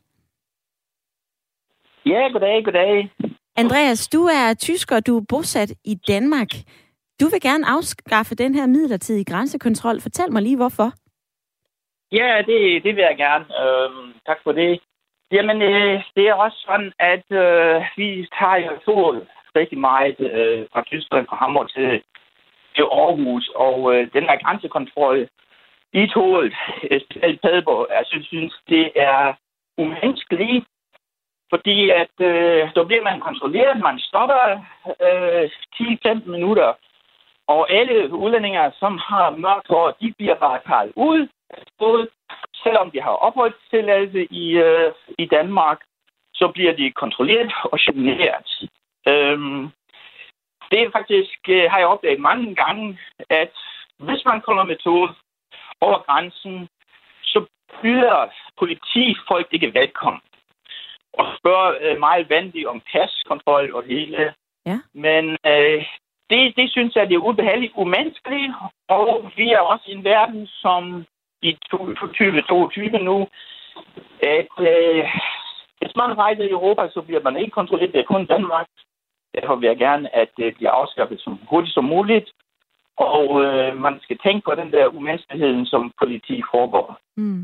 Ja, goddag, goddag. Andreas, du er tysker, du er bosat i Danmark. Du vil gerne afskaffe den her midlertidige grænsekontrol. Fortæl mig lige, hvorfor. Ja, det, det vil jeg gerne. Øhm, tak for det. Jamen, øh, det er også sådan, at øh, vi tager jo så rigtig meget øh, fra Tyskland, fra Hamburg til, til Aarhus, og øh, den her grænsekontrol i toget, specielt Padborg, jeg synes, synes, det er umenneskeligt. Fordi at øh, så bliver man kontrolleret, man stopper øh, ti til femten minutter, og alle udlændinge, som har mørkt hår, de bliver bare taget ud, både selvom de har opholdstilladelse i, øh, i Danmark, så bliver de kontrolleret og generet. Øhm, det er faktisk, øh, har jeg oplevet mange gange, at hvis man kommer med toget over grænsen, så byder politifolk ikke velkommen. Og spørger øh, meget venligt om paskontrol og det hele. Ja. Men øh, det, det synes jeg, det er ubehageligt umenneskeligt. Og vi er også i en verden, som i tyve toogtyve nu, at øh, hvis man rejser i Europa, så bliver man ikke kontrolleret. Det er kun Danmark. Derfor vil jeg gerne, at det bliver afskaffet så hurtigt som muligt. Og øh, man skal tænke på den der umenneskeligheden, som politi foregår. Mm.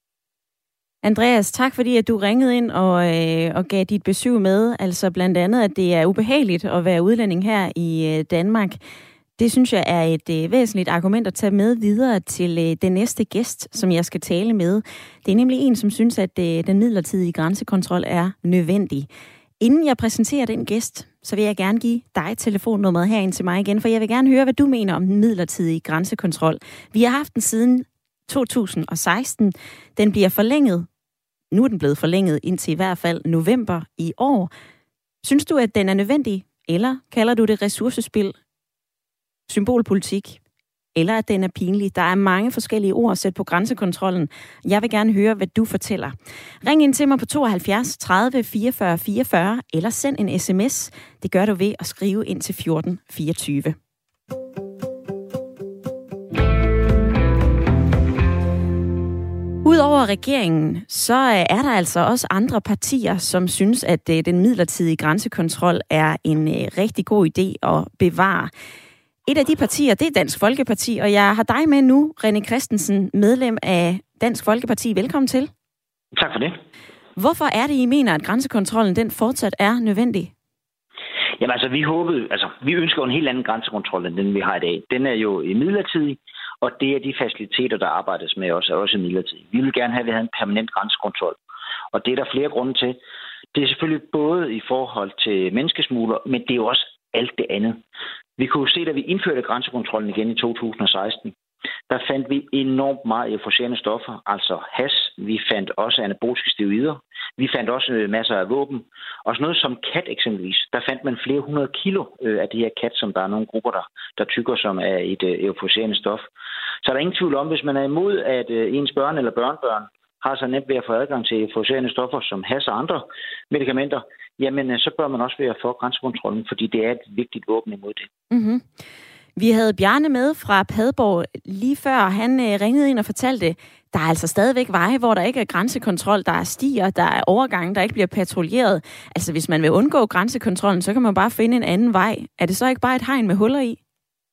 Andreas, tak fordi at du ringede ind og, øh, og gav dit besøg med. Altså blandt andet, at det er ubehageligt at være udlænding her i øh, Danmark. Det synes jeg er et øh, væsentligt argument at tage med videre til øh, den næste gæst, som jeg skal tale med. Det er nemlig en, som synes, at øh, den midlertidige grænsekontrol er nødvendig. Inden jeg præsenterer den gæst, så vil jeg gerne give dig telefonnummeret herind til mig igen, for jeg vil gerne høre, hvad du mener om den midlertidige grænsekontrol. Vi har haft den siden to tusind og seksten. Den bliver forlænget. Nu er den blevet forlænget indtil i hvert fald november i år. Synes du, at den er nødvendig, eller kalder du det ressourcespil, symbolpolitik, eller at den er pinlig? Der er mange forskellige ord at sætte på grænsekontrollen. Jeg vil gerne høre, hvad du fortæller. Ring ind til mig på tooghalvfjerds tredive fireogfyrre fireogfyrre, eller send en sms. Det gør du ved at skrive ind til fjorten fireogtyve. Udover regeringen, så er der altså også andre partier, som synes, at den midlertidige grænsekontrol er en rigtig god idé at bevare. Et af de partier, det er Dansk Folkeparti, og jeg har dig med nu, René Christensen, medlem af Dansk Folkeparti. Velkommen til. Tak for det. Hvorfor er det, I mener, at grænsekontrollen den fortsat er nødvendig? Jamen altså, vi håbede, altså, vi ønsker en helt anden grænsekontrol, end den vi har i dag. Den er jo midlertidig, og det er de faciliteter, der arbejdes med også, er også midlertidige. Vi vil gerne have, at vi havde en permanent grænsekontrol, og det er der flere grunde til. Det er selvfølgelig både i forhold til menneskesmugler, men det er jo også alt det andet. Vi kunne jo se, da vi indførte grænsekontrollen igen i to tusind og seksten, der fandt vi enormt meget euforiserende stoffer, altså hash. Vi fandt også anaboliske steroider. Vi fandt også masser af våben. Og sådan noget som kat eksempelvis. Der fandt man flere hundrede kilo af de her kat, som der er nogle grupper, der, der tykker, som er et euforiserende stof. Så er der ingen tvivl om, hvis man er imod, at ens børn eller børnebørn har så nemt ved at få adgang til euforiserende stoffer som hash og andre medicamenter, jamen så bør man også være for grænsekontrollen, fordi det er et vigtigt våben imod det. Mm-hmm. Vi havde Bjarne med fra Padborg lige før. Han øh, ringede ind og fortalte, der er altså stadigvæk veje, hvor der ikke er grænsekontrol, der er stier, der er overgange, der ikke bliver patruljeret. Altså hvis man vil undgå grænsekontrollen, så kan man bare finde en anden vej. Er det så ikke bare et hegn med huller i?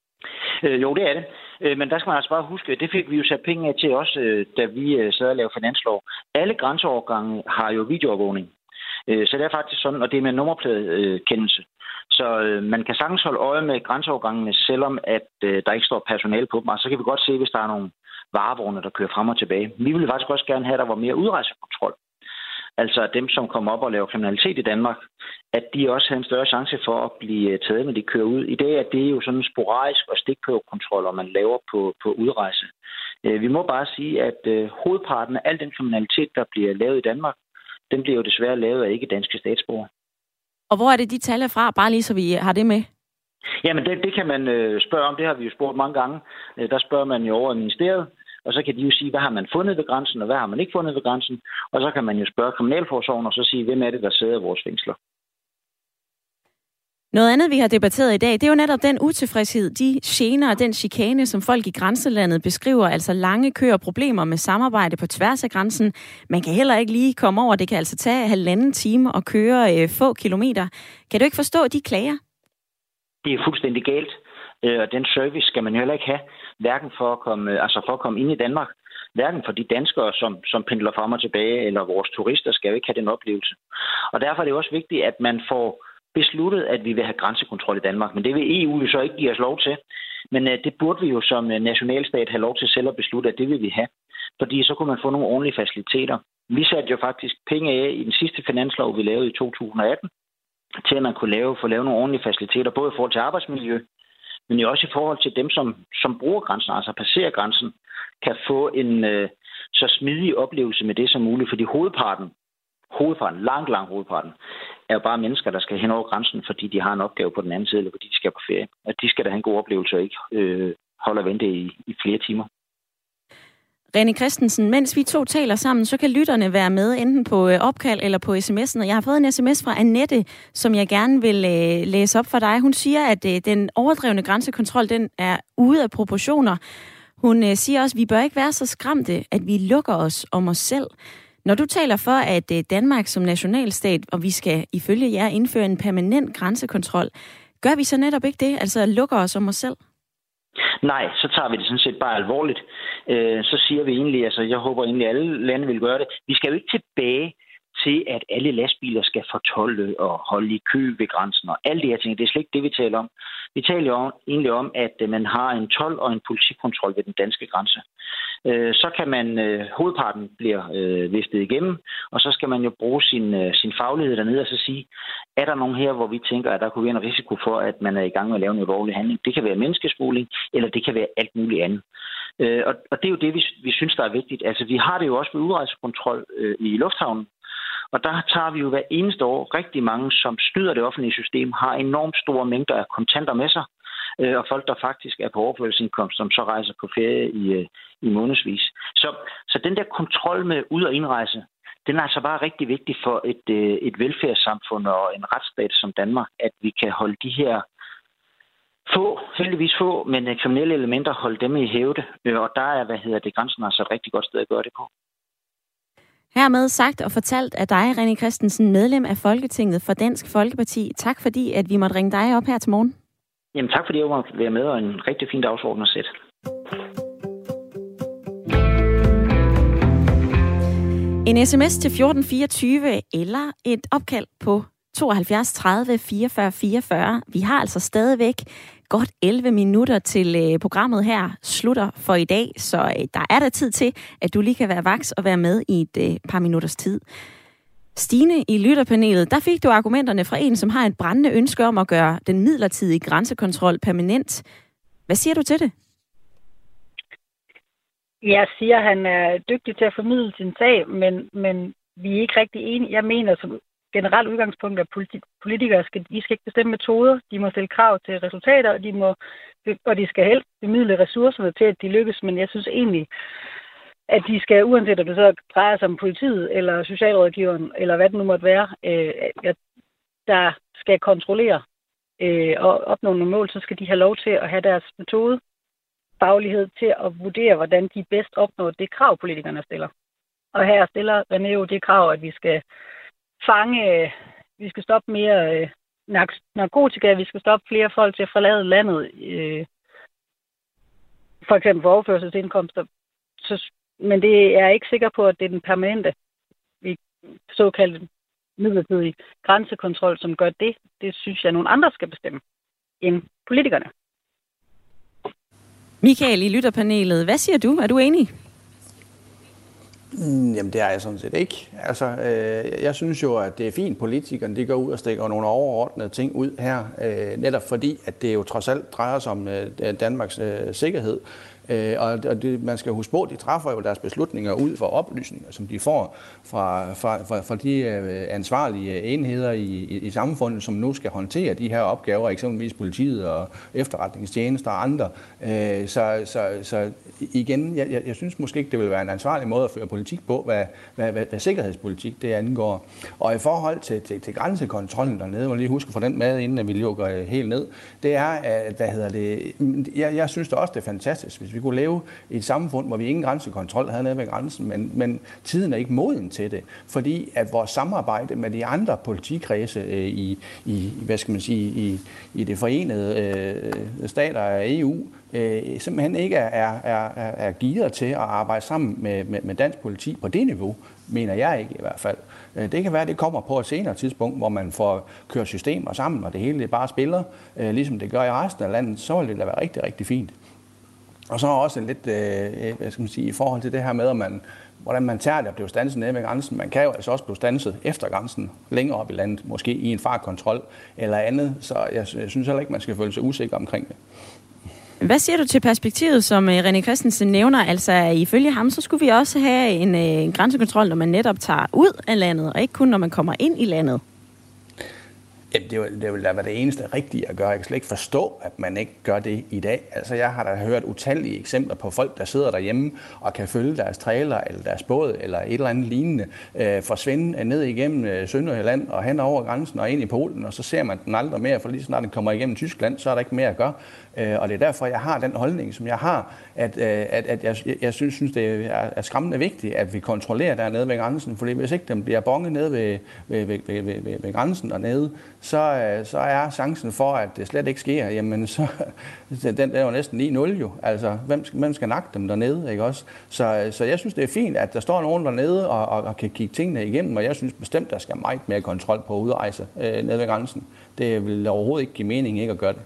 Øh, jo, det er det. Øh, men der skal man altså bare huske, det fik vi jo sat penge af til også, øh, da vi øh, sad og lavede finanslov. Alle grænseovergange har jo videoovervågning. Øh, så det er faktisk sådan, og det er med nummerpladekendelse. Så øh, man kan sagtens holde øje med grænseovergangene, selvom at øh, der ikke står personale på dem. Og så kan vi godt se, hvis der er nogle varevogne, der kører frem og tilbage. Vi ville faktisk også gerne have, at der var mere udrejsekontrol. Altså at dem, som kommer op og laver kriminalitet i Danmark, at de også havde en større chance for at blive taget, når de kører ud. I dag er det jo sådan sporadisk og stikprøvekontroller, man laver på, på udrejse. Øh, vi må bare sige, at øh, hovedparten af al den kriminalitet, der bliver lavet i Danmark, den bliver jo desværre lavet af ikke-danske statsborgere. Og hvor er det, de tal er fra? Bare lige så vi har det med. Jamen, det, det kan man øh, spørge om. Det har vi jo spurgt mange gange. Øh, der spørger man jo over i ministeriet, og så kan de jo sige, hvad har man fundet ved grænsen, og hvad har man ikke fundet ved grænsen. Og så kan man jo spørge kriminalforsorgen, og så sige, hvem er det, der sidder i vores fængsler. Noget andet, vi har debatteret i dag, det er jo netop den utilfredshed, de gener og den chikane, som folk i grænselandet beskriver, altså lange køer og problemer med samarbejde på tværs af grænsen. Man kan heller ikke lige komme over, det kan altså tage halvanden time at køre øh, få kilometer. Kan du ikke forstå de klager? Det er fuldstændig galt, og den service skal man jo heller ikke have, hverken for at komme, altså for at komme ind i Danmark, hverken for de danskere, som, som pendler frem og tilbage, eller vores turister skal jo ikke have den oplevelse. Og derfor er det også vigtigt, at man får besluttet, at vi vil have grænsekontrol i Danmark. Men det vil E U jo så ikke give os lov til. Men uh, det burde vi jo som uh, nationalstat have lov til selv at beslutte, at det vil vi have. Fordi så kunne man få nogle ordentlige faciliteter. Vi satte jo faktisk penge af i den sidste finanslov, vi lavede i to tusind og atten, til at man kunne lave, få lavet nogle ordentlige faciliteter, både i forhold til arbejdsmiljø, men jo også i forhold til dem, som, som bruger grænsen, altså passerer grænsen, kan få en uh, så smidig oplevelse med det som muligt. Fordi hovedparten, hovedparten, langt, langt hovedparten, er jo bare mennesker, der skal hen over grænsen, fordi de har en opgave på den anden side, eller fordi de skal på ferie. Og de skal da have en god oplevelse og ikke øh, holde og vente i, i flere timer. René Christensen, mens vi to taler sammen, så kan lytterne være med enten på opkald eller på sms'en. Og jeg har fået en sms fra Annette, som jeg gerne vil øh, læse op for dig. Hun siger, at øh, den overdrevne grænsekontrol, den er ude af proportioner. Hun øh, siger også, at vi bør ikke være så skræmte, at vi lukker os om os selv. Når du taler for, at Danmark som nationalstat, og vi skal ifølge jer indføre en permanent grænsekontrol, gør vi så netop ikke det? Altså lukker os om os selv? Nej, så tager vi det sådan set bare alvorligt. Øh, så siger vi egentlig, altså jeg håber egentlig, at alle lande vil gøre det. Vi skal jo ikke tilbage til, at alle lastbiler skal fortolde og holde i kø ved grænsen og alle de her ting. Det er slet ikke det, vi taler om. Vi taler jo egentlig om, at man har en told og en politikontrol ved den danske grænse. Så kan man, hovedparten bliver viftet igennem, og så skal man jo bruge sin, sin faglighed dernede og så sige, er der nogen her, hvor vi tænker, at der kunne være en risiko for, at man er i gang med at lave en ulovlig handling. Det kan være menneskesmugling, eller det kan være alt muligt andet. Og det er jo det, vi, vi synes, der er vigtigt. Altså, vi har det jo også ved udrejsekontrol i lufthavnen. Og der tager vi jo hver eneste år rigtig mange, som snyder det offentlige system, har enormt store mængder af kontanter med sig, og folk, der faktisk er på overførselsindkomst, som så rejser på ferie i, i månedsvis. Så, så den der kontrol med ud- og indrejse, den er altså bare rigtig vigtig for et, et velfærdssamfund og en retsstat som Danmark, at vi kan holde de her få, heldigvis få, men kriminelle elementer, holde dem i hævde. Og der er, hvad hedder det, grænsen altså et rigtig godt sted at gøre det på. Hermed sagt og fortalt af dig, René Christensen, medlem af Folketinget for Dansk Folkeparti. Tak fordi, at vi måtte ringe dig op her til morgen. Jamen tak fordi jeg var være med, og en rigtig fin dagsorden at sætte. En sms til fjorten fireogtyve eller et opkald på tooghalvfjerds tredive fireogfyrre fireogfyrre. Vi har altså stadigvæk godt elleve minutter til øh, programmet her slutter for i dag, så øh, der er der tid til, at du lige kan være vaks og være med i et øh, par minutters tid. Stine i lytterpanelet, der fik du argumenterne fra en, som har et brændende ønske om at gøre den midlertidige grænsekontrol permanent. Hvad siger du til det? Jeg siger, at han er dygtig til at formidle sin sag, men, men vi er ikke rigtig enige. Jeg mener, som generelt udgangspunkt, at politikere skal, de skal ikke bestemme metoder. De må stille krav til resultater, og de, må, og de skal helst bemidle ressourcerne til, at de lykkes. Men jeg synes egentlig, at de skal, uanset om det så drejer sig om politiet, eller socialrådgiveren, eller hvad det nu måtte være, øh, der skal kontrollere øh, og opnå nogle mål, så skal de have lov til at have deres metode, faglighed til at vurdere, hvordan de bedst opnår det krav, politikerne stiller. Og her stiller René jo det krav, at vi skal fange, vi skal stoppe mere øh, narkotika, vi skal stoppe flere folk til at forlade landet, øh, for eksempel for overførselsindkomster. Så, men det er jeg ikke sikker på, at det er den permanente, vi såkaldte midlertidige grænsekontrol, som gør det. Det synes jeg, nogle andre skal bestemme end politikerne. Michael i lytterpanelet, hvad siger du? Er du enig? Mm, jamen det er jeg sådan set ikke. Altså, øh, jeg synes jo, at det er fint, politikerne de går ud og stikker nogle overordnede ting ud her, øh, netop fordi, at det jo trods alt drejer sig om øh, Danmarks øh, sikkerhed. Øh, og det, man skal huske på, at de træffer jo deres beslutninger ud fra oplysninger, som de får fra, fra, fra, fra de øh, ansvarlige enheder i, i, i samfundet, som nu skal håndtere de her opgaver, eksempelvis politiet og efterretningstjenester og andre. Øh, så, så, så igen, jeg, jeg, jeg synes måske ikke, det vil være en ansvarlig måde at føre politik på, hvad, hvad, hvad, hvad sikkerhedspolitik det angår. Og i forhold til, til, til grænsekontrollen dernede, må jeg lige huske for den med, inden vi lukker helt ned, det er, at, hvad hedder det, jeg, jeg synes det også, det er fantastisk, hvis vi kunne leve i et samfund, hvor vi ingen grænsekontrol havde nede ved grænsen, men, men tiden er ikke moden til det, fordi at vores samarbejde med de andre politikredse øh, i, i, hvad skal man sige, i, i det forenede øh, stater af E U, øh, simpelthen ikke er, er, er, er gearet til at arbejde sammen med, med, med dansk politi på det niveau, mener jeg ikke i hvert fald. Det kan være, at det kommer på et senere tidspunkt, hvor man får kørt systemer sammen, og det hele det bare spiller, øh, ligesom det gør i resten af landet, så vil det da være rigtig, rigtig fint. Og så også lidt, øh, hvad skal man sige, i forhold til det her med, at man, hvordan man tager det at blive standset nede ved grænsen. Man kan jo altså også blive standset efter grænsen, længere op i landet, måske i en fartkontrol eller andet. Så jeg, jeg synes heller ikke, man skal føle sig usikker omkring det. Hvad siger du til perspektivet, som René Christensen nævner? Altså, ifølge ham, så skulle vi også have en, en grænsekontrol, når man netop tager ud af landet, og ikke kun når man kommer ind i landet. Jamen, det vil, det vil da være det eneste rigtige at gøre. Jeg kan slet ikke forstå, at man ikke gør det i dag. Altså, jeg har da hørt utallige eksempler på folk, der sidder derhjemme og kan følge deres trailer eller deres båd eller et eller andet lignende øh, forsvinde ned igennem øh, Sønderjylland og hen over grænsen og ind i Polen, og så ser man den aldrig mere, for lige snart den kommer igennem Tyskland, så er der ikke mere at gøre. Øh, og det er derfor, jeg har den holdning, som jeg har, at, øh, at, at jeg, jeg synes, synes, det er, er skræmmende vigtigt, at vi kontrollerer dernede ved grænsen, fordi hvis ikke den bliver bonget nede ved, ved, ved, ved, ved, ved grænsen dernede, så, så er chancen for, at det slet ikke sker, jamen så den, den er jo næsten ni nul jo. Altså, hvem skal, hvem skal nakke dem dernede, ikke også? Så, så jeg synes, det er fint, at der står nogen dernede og, og, og kan kigge tingene igennem, og jeg synes bestemt, der skal meget mere kontrol på udrejse øh, nede ved grænsen. Det vil overhovedet ikke give mening ikke at gøre det.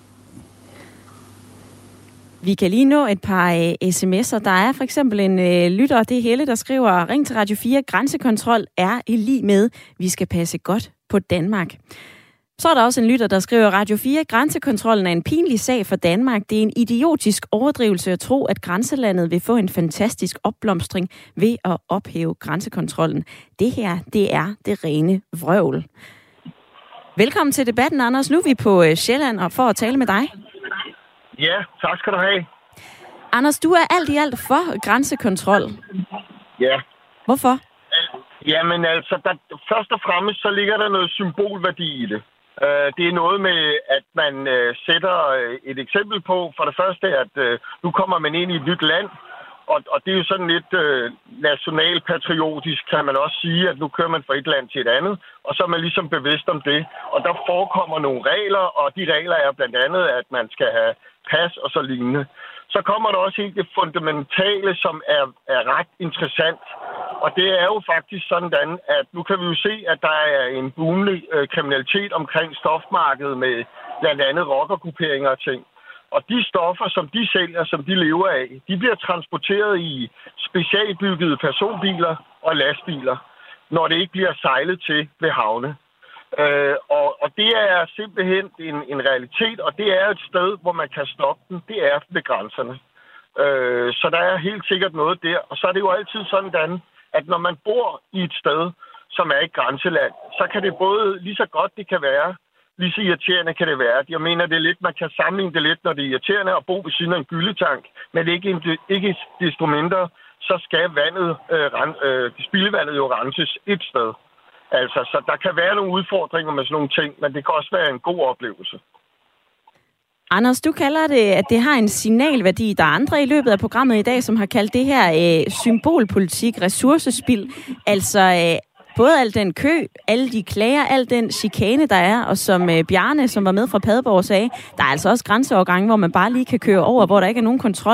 Vi kan lige nå et par øh, sms'er. Der er for eksempel en øh, lytter, det er Helle, der skriver, ring til Radio fire, grænsekontrol er i lige med, vi skal passe godt på Danmark. Så er der også en lytter, der skriver, Radio fire, grænsekontrollen er en pinlig sag for Danmark. Det er en idiotisk overdrivelse at tro, at grænselandet vil få en fantastisk opblomstring ved at ophæve grænsekontrollen. Det her, det er det rene vrøvl. Velkommen til debatten, Anders. Nu er vi på øh, Sjælland og for at tale med dig. Ja, tak skal du have. Anders, du er alt i alt for grænsekontrol. Ja. Hvorfor? Jamen altså, der, først og fremmest så ligger der noget symbolværdi i det. Uh, det er noget med, at man uh, sætter et eksempel på, for det første, at uh, nu kommer man ind i et nyt land, Og, og det er jo sådan lidt øh, nationalpatriotisk, kan man også sige, at nu kører man fra et land til et andet, og så er man ligesom bevidst om det. Og der forekommer nogle regler, og de regler er blandt andet, at man skal have pas og så lignende. Så kommer der også helt det fundamentale, som er, er ret interessant. Og det er jo faktisk sådan, at nu kan vi jo se, at der er en boomende øh, kriminalitet omkring stofmarkedet med blandt andet rockergrupperinger og ting. Og de stoffer, som de sælger, som de lever af, de bliver transporteret i specialbyggede personbiler og lastbiler, når det ikke bliver sejlet til ved havne. Øh, og, og det er simpelthen en, en realitet, og det er et sted, hvor man kan stoppe den. Det er ved grænserne. Øh, så der er helt sikkert noget der. Og så er det jo altid sådan, at når man bor i et sted, som er et grænseland, så kan det både lige så godt det kan være, lige så irriterende kan det være. Jeg mener, det er lidt, man kan sammenligne det lidt, når det er irriterende at bo ved siden af en gyldetank, men ikke, ikke desto mindre, så skal vandet, øh, ren, øh, spildevandet jo renses et sted. Altså, så der kan være nogle udfordringer med sådan nogle ting, men det kan også være en god oplevelse. Anders, du kalder det, at det har en signalværdi. Der er andre i løbet af programmet i dag, som har kaldt det her øh, symbolpolitik, ressourcespild. Altså øh, både al den kø, alle de klager, al den chikane, der er, og som øh, Bjarne, som var med fra Padborg, sagde, der er altså også grænseovergange, hvor man bare lige kan køre over, hvor der ikke er nogen kontrol.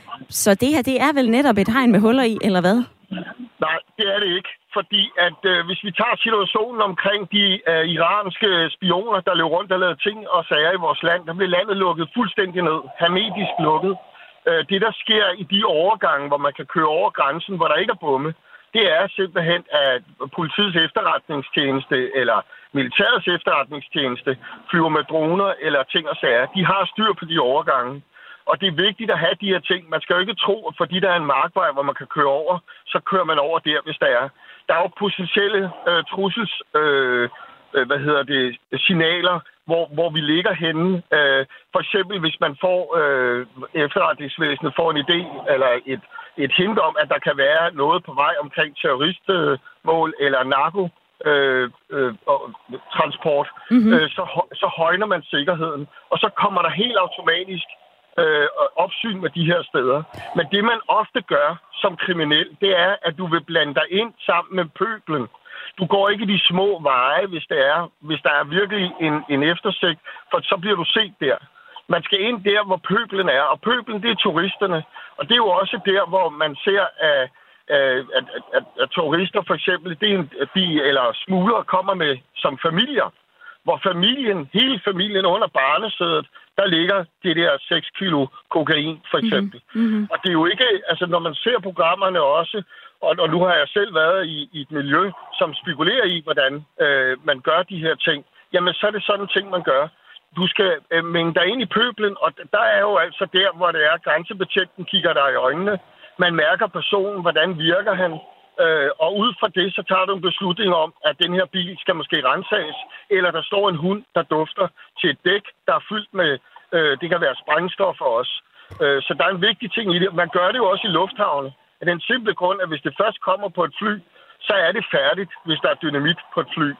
Så det her, det er vel netop et hegn med huller i, eller hvad? Nej, det er det ikke. Fordi at øh, hvis vi tager situationen omkring de øh, iranske spioner, der løb rundt og lavede ting og sager i vores land, der blev landet lukket fuldstændig ned, hermetisk lukket. Øh, det, der sker i de overgange, hvor man kan køre over grænsen, hvor der ikke er bomme, det er simpelthen, at politiets efterretningstjeneste eller militærets efterretningstjeneste flyver med droner eller ting og sager. De har styr på de overgange. Og det er vigtigt at have de her ting. Man skal jo ikke tro, at fordi der er en markvej, hvor man kan køre over, så kører man over der, hvis der er. Der er jo potentielle øh, trussels, øh, hvad hedder det, signaler, hvor, hvor vi ligger henne. Øh, for eksempel, hvis man får øh, efterretningsvæsenet får en idé eller et, et hint om, at der kan være noget på vej omkring terroristmål eller narko, Øh, øh, transport, mm-hmm. øh, så, så højner man sikkerheden. Og så kommer der helt automatisk øh, opsyn med de her steder. Men det, man ofte gør som kriminel, det er, at du vil blande dig ind sammen med pøblen. Du går ikke de små veje, hvis, det er, hvis der er virkelig en, en eftersigt, for så bliver du set der. Man skal ind der, hvor pøblen er, og pøblen, det er turisterne. Og det er jo også der, hvor man ser, at At, at, at, at turister for eksempel, det er en, de, eller smuglere kommer med som familier, hvor familien, hele familien under barnesædet, der ligger det der seks kilo kokain for eksempel. Mm-hmm. Og det er jo ikke, altså når man ser programmerne også, og, og nu har jeg selv været i, i et miljø, som spekulerer i, hvordan øh, man gør de her ting, jamen så er det sådan en ting, man gør. Du skal øh, mænge dig ind i pøblen, og der er jo altså der, hvor det er, grænsebetjenten kigger dig i øjnene. Man mærker personen, hvordan virker han, øh, og ud fra det, så tager du en beslutning om, at den her bil skal måske rensages, eller der står en hund, der dufter til et dæk, der er fyldt med, øh, det kan være sprængstoffer også. Øh, så der er en vigtig ting i det. Man gør det jo også i lufthavne. Af den simple grund, at hvis det først kommer på et fly, så er det færdigt, hvis der er dynamit på et fly.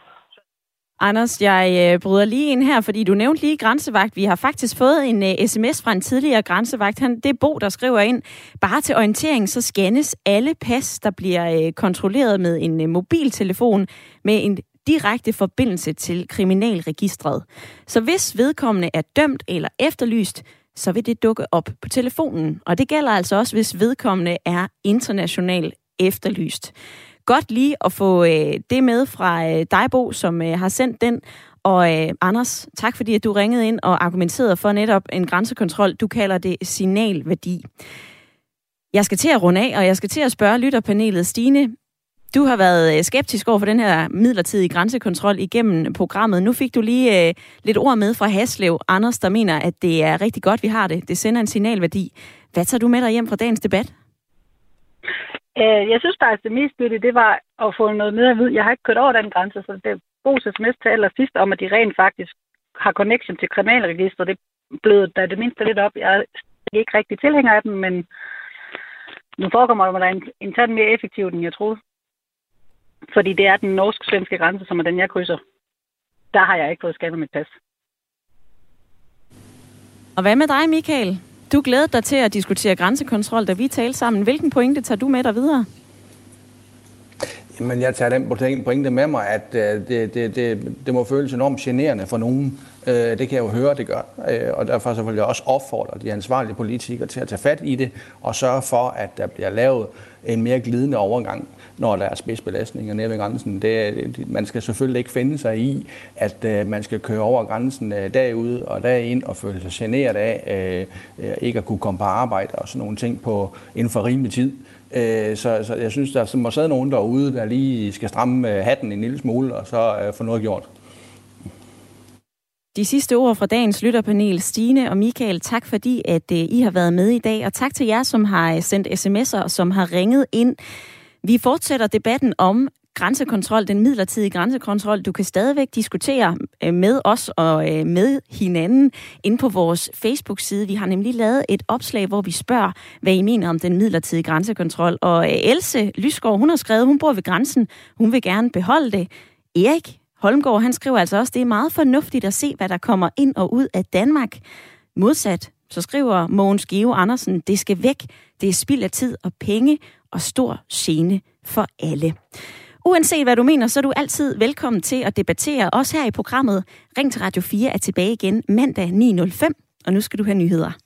Anders, jeg bryder lige ind her, fordi du nævnte lige grænsevagt. Vi har faktisk fået en uh, sms fra en tidligere grænsevagt. Han, det er Bo, der skriver ind. Bare til orientering, så scannes alle pas, der bliver uh, kontrolleret med en uh, mobiltelefon med en direkte forbindelse til kriminalregistret. Så hvis vedkommende er dømt eller efterlyst, så vil det dukke op på telefonen. Og det gælder altså også, hvis vedkommende er internationalt efterlyst. Godt lige at få øh, det med fra øh, dig, Bo, som øh, har sendt den. Og øh, Anders, tak fordi at du ringede ind og argumenterede for netop en grænsekontrol. Du kalder det signalværdi. Jeg skal til at runde af, og jeg skal til at spørge lytterpanelet. Stine, du har været skeptisk over for den her midlertidige grænsekontrol igennem programmet. Nu fik du lige øh, lidt ord med fra Haslev. Anders, der mener, at det er rigtig godt, vi har det. Det sender en signalværdi. Hvad tager du med dig hjem fra dagens debat? Jeg synes faktisk, det mest nyttige, det var at få noget mere at vide. Jeg har ikke kørt over den grænse, så det er Bo's sms til allersidst om, at de rent faktisk har connection til kriminalregistret. Det blød da det mindste lidt op. Jeg er ikke rigtig tilhænger af dem, men nu forekommer der en, en tand mere effektiv, end jeg troede. Fordi det er den norsk-svenske grænse, som er den, jeg krydser. Der har jeg ikke fået scannet mit pas. Og hvad med dig, Michael? Du glæder dig til at diskutere grænsekontrol, da vi taler sammen. Hvilken pointe tager du med dig videre? Men jeg tager den pointe med mig, at det, det, det, det må føles enormt generende for nogen. Det kan jeg jo høre, det gør. Og derfor så vil jeg også opfordre de ansvarlige politikere til at tage fat i det og sørge for, at der bliver lavet en mere glidende overgang, når der er spidsbelastninger nede ved grænsen. Det, man skal selvfølgelig ikke finde sig i, at man skal køre over grænsen derude og derind og føle sig generet af ikke at kunne komme på arbejde og sådan nogle ting på inden for rimelig tid. Så, så jeg synes, der må sidde nogen derude, der lige skal stramme hatten en lille smule og så få noget gjort. De sidste ord fra dagens lytterpanel, Stine og Michael, tak fordi, at I har været med i dag, og tak til jer, som har sendt sms'er og som har ringet ind. Vi fortsætter debatten om grænsekontrol, den midlertidige grænsekontrol. Du kan stadigvæk diskutere med os og med hinanden inde på vores Facebook-side. Vi har nemlig lavet et opslag, hvor vi spørger, hvad I mener om den midlertidige grænsekontrol. Og Else Lysgaard, hun har skrevet, hun bor ved grænsen. Hun vil gerne beholde det. Erik Holmgaard, han skriver altså også, det er meget fornuftigt at se, hvad der kommer ind og ud af Danmark. Modsat, så skriver Mogens Geo Andersen, det skal væk. Det er spild af tid og penge og stor gene for alle. Uanset hvad du mener, så er du altid velkommen til at debattere, også her i programmet. Ring til Radio fire er tilbage igen mandag ni nul fem, og nu skal du have nyheder.